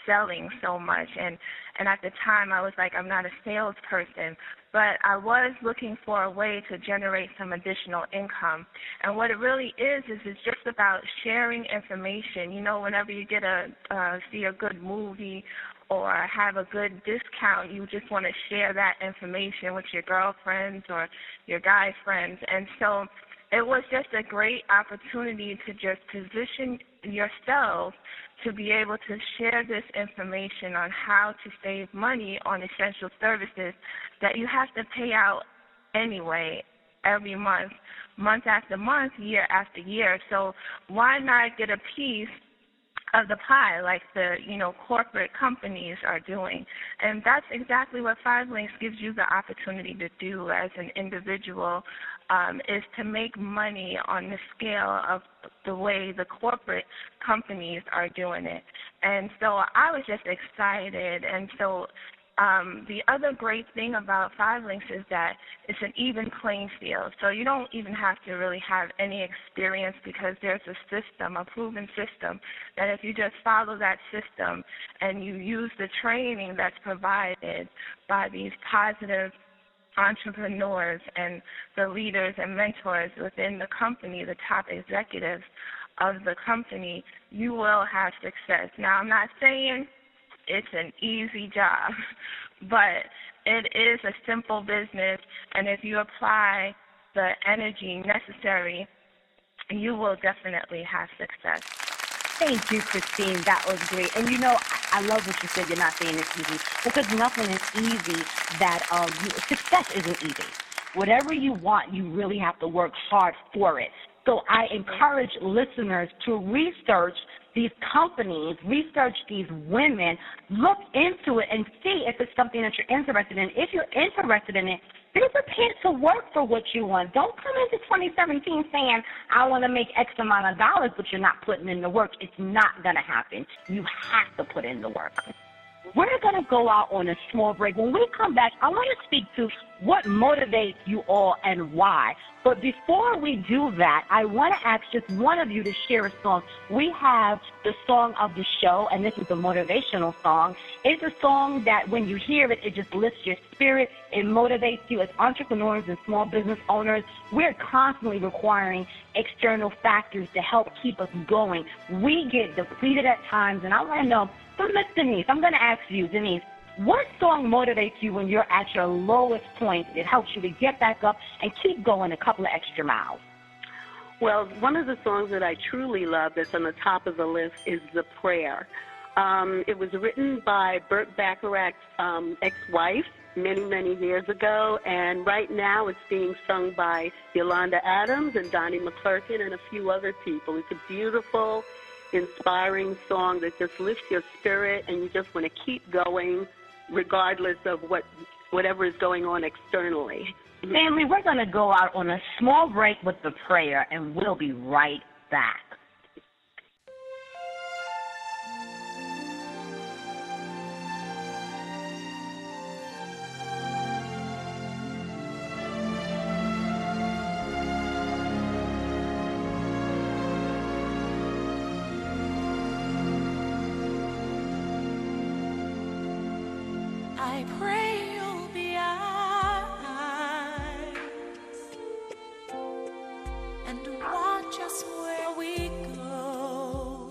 selling so much. And at the time, I was like, I'm not a salesperson, but I was looking for a way to generate some additional income. And what it really is it's just about sharing information. You know, whenever you get see a good movie or have a good discount, you just want to share that information with your girlfriends or your guy friends. And so it was just a great opportunity to just position yourself to be able to share this information on how to save money on essential services that you have to pay out anyway every month, month after month, year after year. So why not get a piece of the pie like the, corporate companies are doing? And that's exactly what 5LINX gives you the opportunity to do as an individual, is to make money on the scale of the way the corporate companies are doing it. And so I was just excited. And so the other great thing about 5LINX is that it's an even playing field. So you don't even have to really have any experience because there's a system, a proven system, that if you just follow that system and you use the training that's provided by these positive entrepreneurs and the leaders and mentors within the company, the top executives of the company, you will have success. Now, I'm not saying it's an easy job, but it is a simple business, and if you apply the energy necessary, you will definitely have success. Thank you, Christine. That was great. And I love what you said. You're not saying it's easy because nothing is easy. Success isn't easy. Whatever you want, you really have to work hard for it. So I encourage listeners to research these companies, research these women, look into it and see if it's something that you're interested in. If you're interested in it, be prepared to work for what you want. Don't come into 2017 saying, I want to make X amount of dollars, but you're not putting in the work. It's not going to happen. You have to put in the work. We're going to go out on a small break. When we come back, I want to speak to what motivates you all and why. But before we do that, I want to ask just one of you to share a song. We have the song of the show, and this is a motivational song. It's a song that when you hear it, it just lifts your spirit. It motivates you. As entrepreneurs and small business owners, we're constantly requiring external factors to help keep us going. We get depleted at times, and I want to know, so Miss Denise, I'm going to ask you, Denise, what song motivates you when you're at your lowest point? It helps you to get back up and keep going a couple of extra miles. Well, one of the songs that I truly love that's on the top of the list is The Prayer. It was written by Burt Bacharach's ex-wife many, many years ago, and right now it's being sung by Yolanda Adams and Donnie McClurkin and a few other people. It's a beautiful, inspiring song that just lifts your spirit, and you just want to keep going regardless of whatever is going on externally. Family, we're going to go out on a small break with The Prayer, and we'll be right back. I pray you'll be eyes and watch us where we go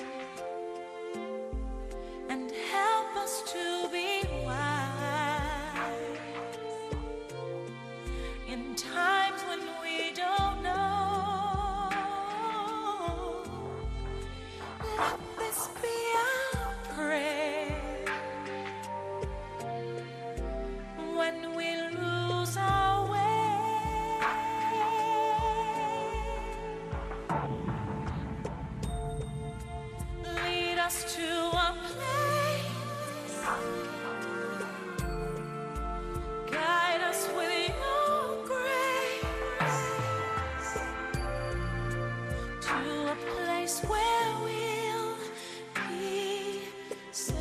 and help us to be wise in times when we don't know. Let this be our prayer. When we lose our way, lead us to a place, guide us with your grace, to a place where we'll be safe.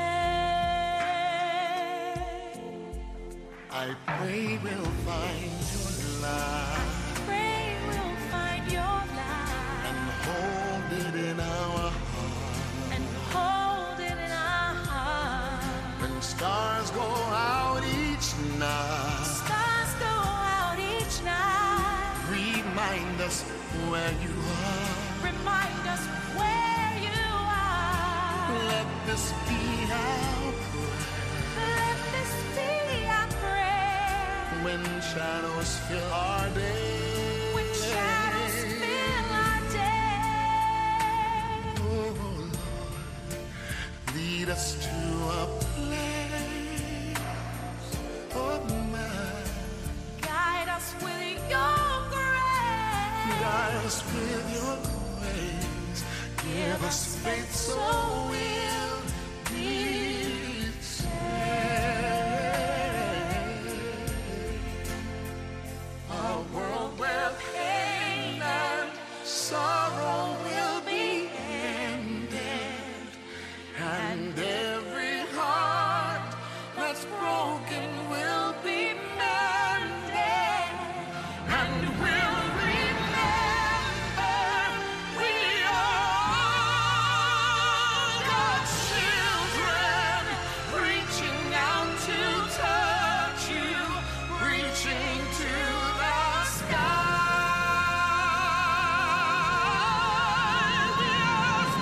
I pray we'll find your light. Pray we'll find your light and hold it in our heart. and hold it in our Stars go out each night. Stars go out each night. Remind us where you are. Remind us where you are. Let this be our prayer. Let this be our prayer. When shadows fill our day. When shadows fill our day. Oh Lord, lead us to a place of mine. Guide us with your grace. Guide us with your grace. Give us faith so we'll be saved. A world where pain and sorrow will be ended, and every heart that's broken will be mended, and we'll remember we are God's children, reaching out to touch you, reaching to the sky. We ask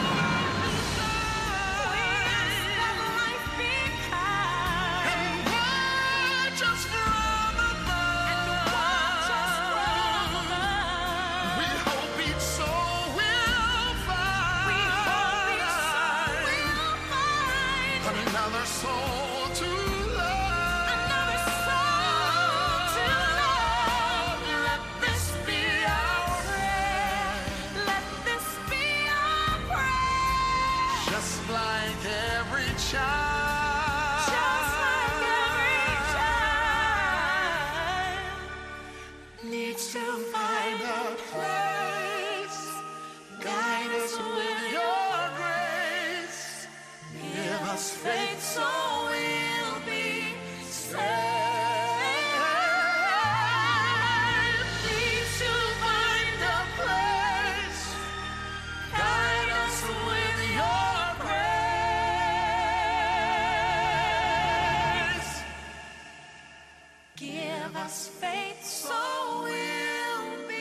that life be kind, and watch us from above. We hope each soul will find another soul to love. Another soul to love. Let this be our prayer. Let this be our prayer. Just like every child. Just like every child Needs to find a place. Guide us with your grace. Give us faith so we'll be saved. Needs to find a place. Guide us with your grace. Give us faith so we'll be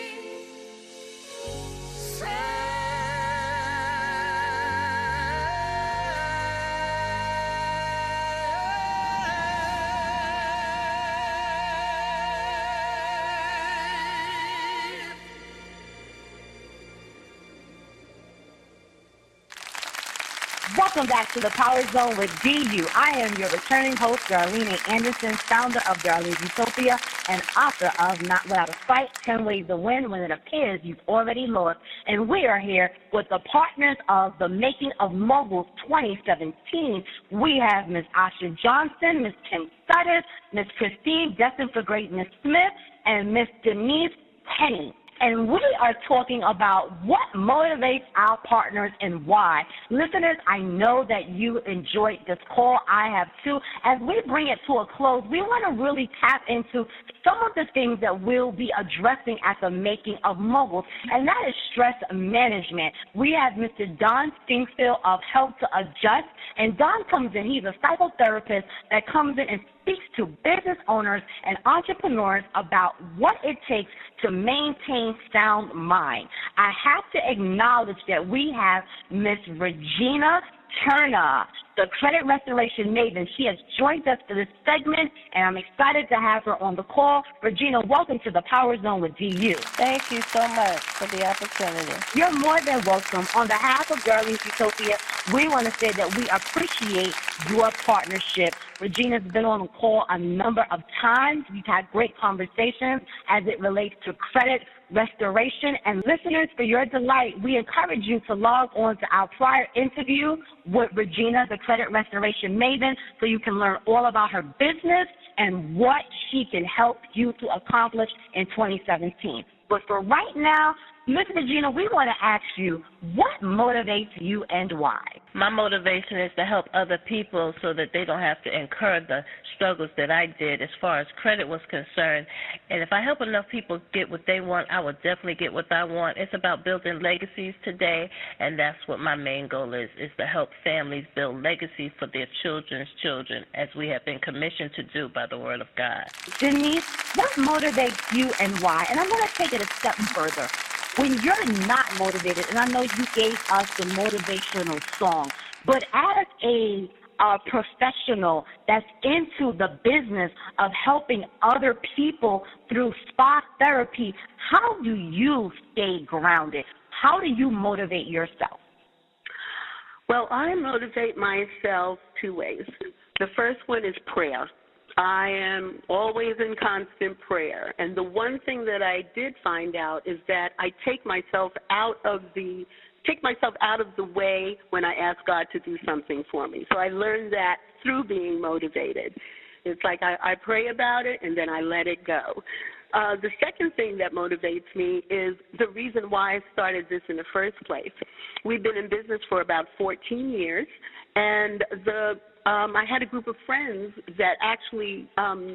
saved. Welcome back to the Power Zone with DU. I am your returning host, Darlene A. Anderson, founder of Darlene's Utopia and author of Not Without a Fight, 10 Ways to Win When It Appears You've Already Lost. And we are here with the partners of the Making of Moguls 2017. We have Ms. Asha Johnson, Ms. Kim Sutter, Ms. Christine Destined for Greatness Smith, and Ms. Denise Penny. And we are talking about what motivates our partners and why. Listeners, I know that you enjoyed this call. I have too. As we bring it to a close, we want to really tap into some of the things that we'll be addressing at the Making of Moguls, and that is stress management. We have Mr. Don Stinkfield of Help to Adjust, and Don comes in. He's a psychotherapist that comes in and speaks to business owners and entrepreneurs about what it takes to maintain sound mind. I have to acknowledge that we have Miss Regina Turner, the credit restoration maven. She has joined us for this segment, and I'm excited to have her on the call. Regina, welcome to the Power Zone with DU. Thank you so much for the opportunity. You're more than welcome. On behalf of Darlene's Utopia, we want to say that we appreciate your partnership. Regina's been on the call a number of times. We've had great conversations as it relates to credit restoration. And listeners, for your delight, we encourage you to log on to our prior interview with Regina, the credit restoration maven, so you can learn all about her business and what she can help you to accomplish in 2017. But for right now, Miss Regina, we want to ask you, what motivates you and why? My motivation is to help other people so that they don't have to incur the struggles that I did as far as credit was concerned. And if I help enough people get what they want, I will definitely get what I want. It's about building legacies today, and that's what my main goal is to help families build legacies for their children's children, as we have been commissioned to do by the Word of God. Denise, what motivates you and why? And I'm going to take it a step further. When you're not motivated, and I know you gave us the motivational song, but as a professional that's into the business of helping other people through spa therapy, how do you stay grounded? How do you motivate yourself? Well, I motivate myself two ways. The first one is prayer. I am always in constant prayer. And the one thing that I did find out is that I take myself out of the way when I ask God to do something for me. So I learned that through being motivated. It's like I pray about it and then I let it go. The second thing that motivates me is the reason why I started this in the first place. We've been in business for about 14 years, and I had a group of friends that actually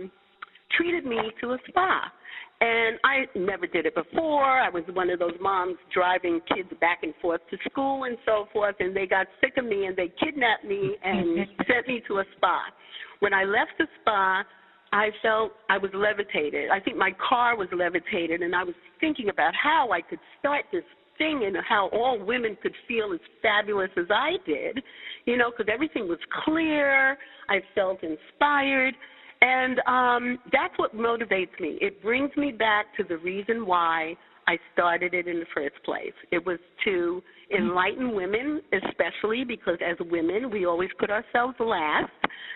treated me to a spa. And I never did it before. I was one of those moms driving kids back and forth to school and so forth, and they got sick of me and they kidnapped me and sent me to a spa. When I left the spa, I felt I was levitated. I think my car was levitated, and I was thinking about how I could start this thing and how all women could feel as fabulous as I did, because everything was clear. I felt inspired. And that's what motivates me. It brings me back to the reason why I started it in the first place. It was to enlighten women, especially because as women, we always put ourselves last.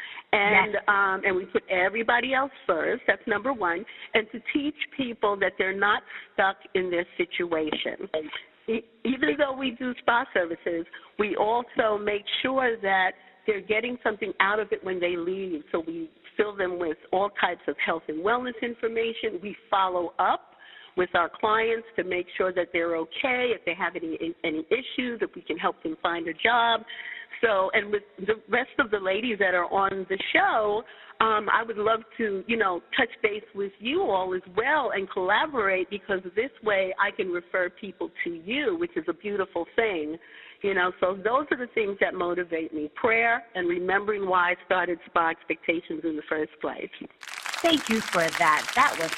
And yes. And we put everybody else first. That's number one. And to teach people that they're not stuck in their situation. Even though we do spa services, we also make sure that they're getting something out of it when they leave. So we fill them with all types of health and wellness information. We follow up with our clients to make sure that they're okay, if they have any issues, if we can help them find a job. So, and with the rest of the ladies that are on the show, I would love to, touch base with you all as well and collaborate, because this way I can refer people to you, which is a beautiful thing. So those are the things that motivate me, prayer and remembering why I started Spa Expectations in the first place. Thank you for that.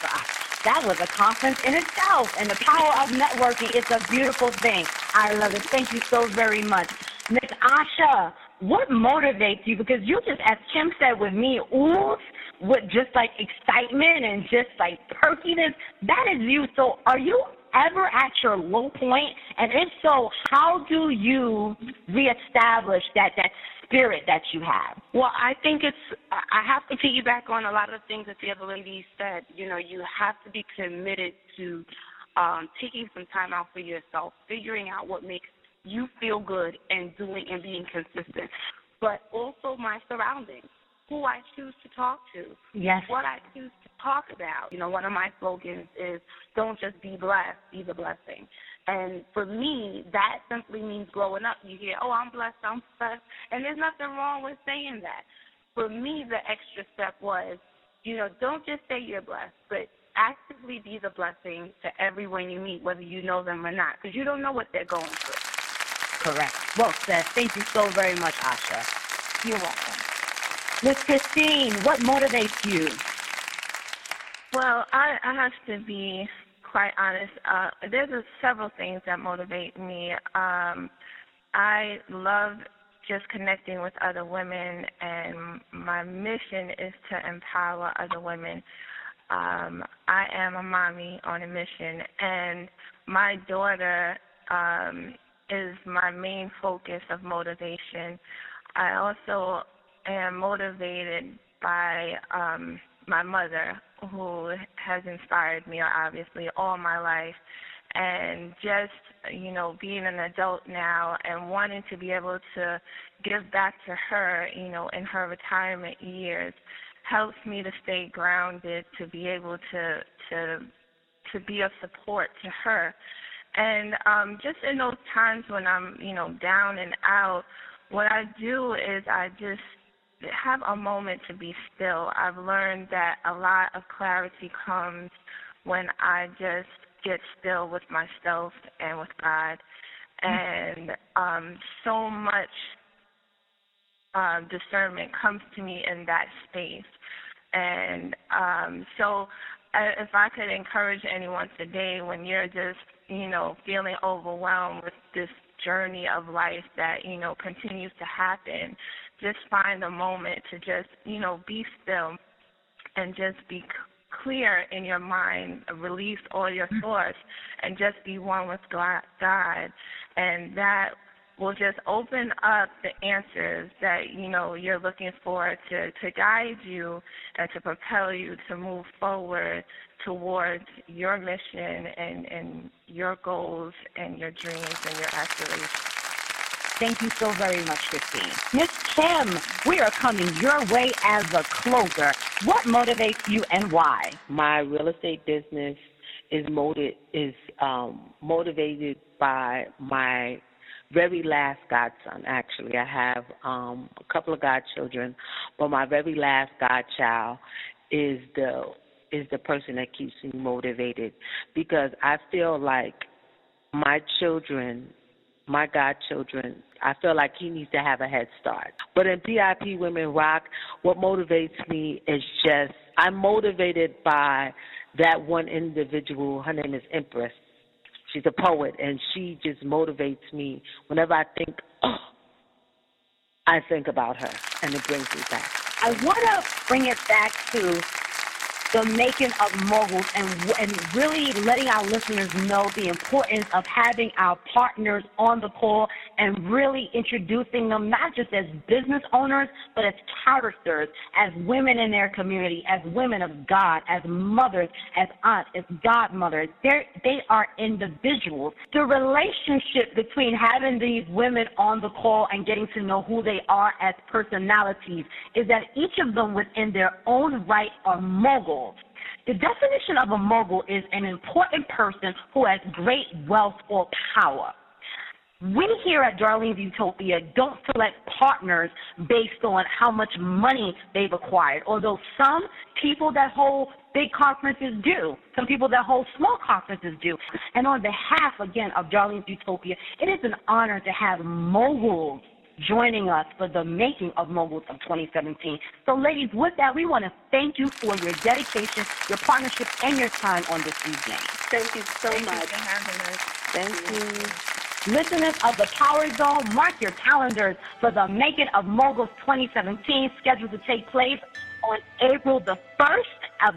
That was a conference in itself, and the power of networking is a beautiful thing. I love it. Thank you so very much. Miss Asha, what motivates you? Because you just, as Kim said, with me, ooze with just like excitement and just like perkiness. That is you. So are you ever at your low point? And if so, how do you reestablish that spirit that you have? Well, I think I have to piggyback on a lot of the things that the other ladies said. You have to be committed to taking some time out for yourself, figuring out what makes you feel good and doing and being consistent. But also my surroundings, who I choose to talk to, yes, what I choose to talk about. One of my slogans is don't just be blessed, be the blessing. And for me, that simply means growing up. You hear, I'm blessed, and there's nothing wrong with saying that. For me, the extra step was, don't just say you're blessed, but actively be the blessing to everyone you meet, whether you know them or not, because you don't know what they're going through. Correct. Well said. Thank you so very much, Asha. You're welcome. Miss Christine, what motivates you? Well, I have to be quite honest. There's several things that motivate me. I love just connecting with other women, and my mission is to empower other women. I am a mommy on a mission, and my daughter is my main focus of motivation. I also am motivated by my mother, who has inspired me, obviously, all my life. And just, being an adult now and wanting to be able to give back to her, in her retirement years, helps me to stay grounded, to be able to be of support to her. And just in those times when I'm, down and out, what I do is I just have a moment to be still. I've learned that a lot of clarity comes when I just get still with myself and with God. And so much discernment comes to me in that space. And so if I could encourage anyone today, when you're just, feeling overwhelmed with this journey of life that, continues to happen, just find a moment to just, be still and just be clear in your mind, release all your thoughts, and just be one with God. And that will just open up the answers that, you're looking for to guide you and to propel you to move forward towards your mission and your goals and your dreams and your aspirations. Thank you so very much, Christine. Miss Kim, we are coming your way as a closer. What motivates you and why? My real estate business is motivated by my very last godson. Actually, I have a couple of godchildren, but my very last godchild is the person that keeps me motivated, because I feel like my children, my godchildren, I feel like he needs to have a head start. But in PIP Women Rock, what motivates me is just, I'm motivated by that one individual. Her name is Empress. She's a poet, and she just motivates me. Whenever I think about her, and it brings me back. I want to bring it back to the making of moguls and really letting our listeners know the importance of having our partners on the call and really introducing them not just as business owners, but as characters, as women in their community, as women of God, as mothers, as aunts, as godmothers. They are individuals. The relationship between having these women on the call and getting to know who they are as personalities is that each of them within their own right are moguls. The definition of a mogul is an important person who has great wealth or power. We here at Darlene's Utopia don't select partners based on how much money they've acquired, although some people that hold big conferences do. Some people that hold small conferences do. And on behalf, again, of Darlene's Utopia, it is an honor to have moguls joining us for the making of Moguls of 2017. So, ladies, with that, we want to thank you for your dedication, your partnership, and your time on this evening. Thank you so much. Thank you. Listeners of the Power Zone, mark your calendars for the making of Moguls 2017, scheduled to take place on April the 1st of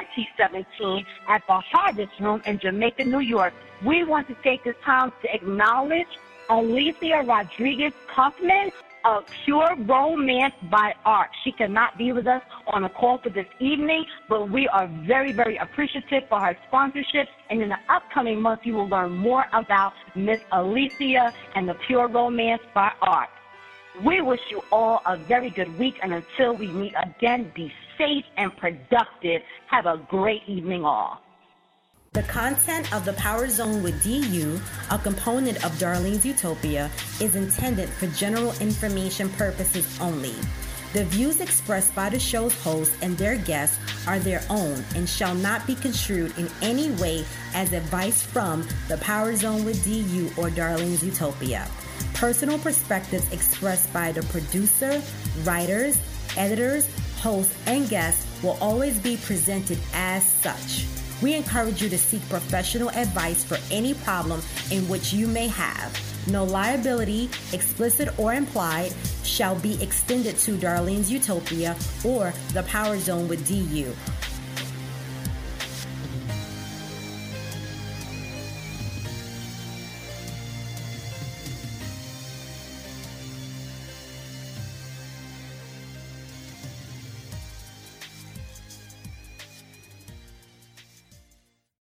2017 at the Harvest Room in Jamaica, New York. We want to take this time to acknowledge Alicia Rodriguez Kaufman of Pure Romance by Art. She cannot be with us on a call for this evening, but we are very, very appreciative for her sponsorship. And in the upcoming months, you will learn more about Miss Alicia and the Pure Romance by Art. We wish you all a very good week, and until we meet again, be safe and productive. Have a great evening all. The content of the Power Zone with DU, a component of Darlene's Utopia, is intended for general information purposes only. The views expressed by the show's hosts and their guests are their own and shall not be construed in any way as advice from the Power Zone with DU or Darlene's Utopia. Personal perspectives expressed by the producer, writers, editors, hosts, and guests will always be presented as such. We encourage you to seek professional advice for any problem in which you may have. No liability, explicit or implied, shall be extended to Darlene's Utopia or the Power Zone with DU.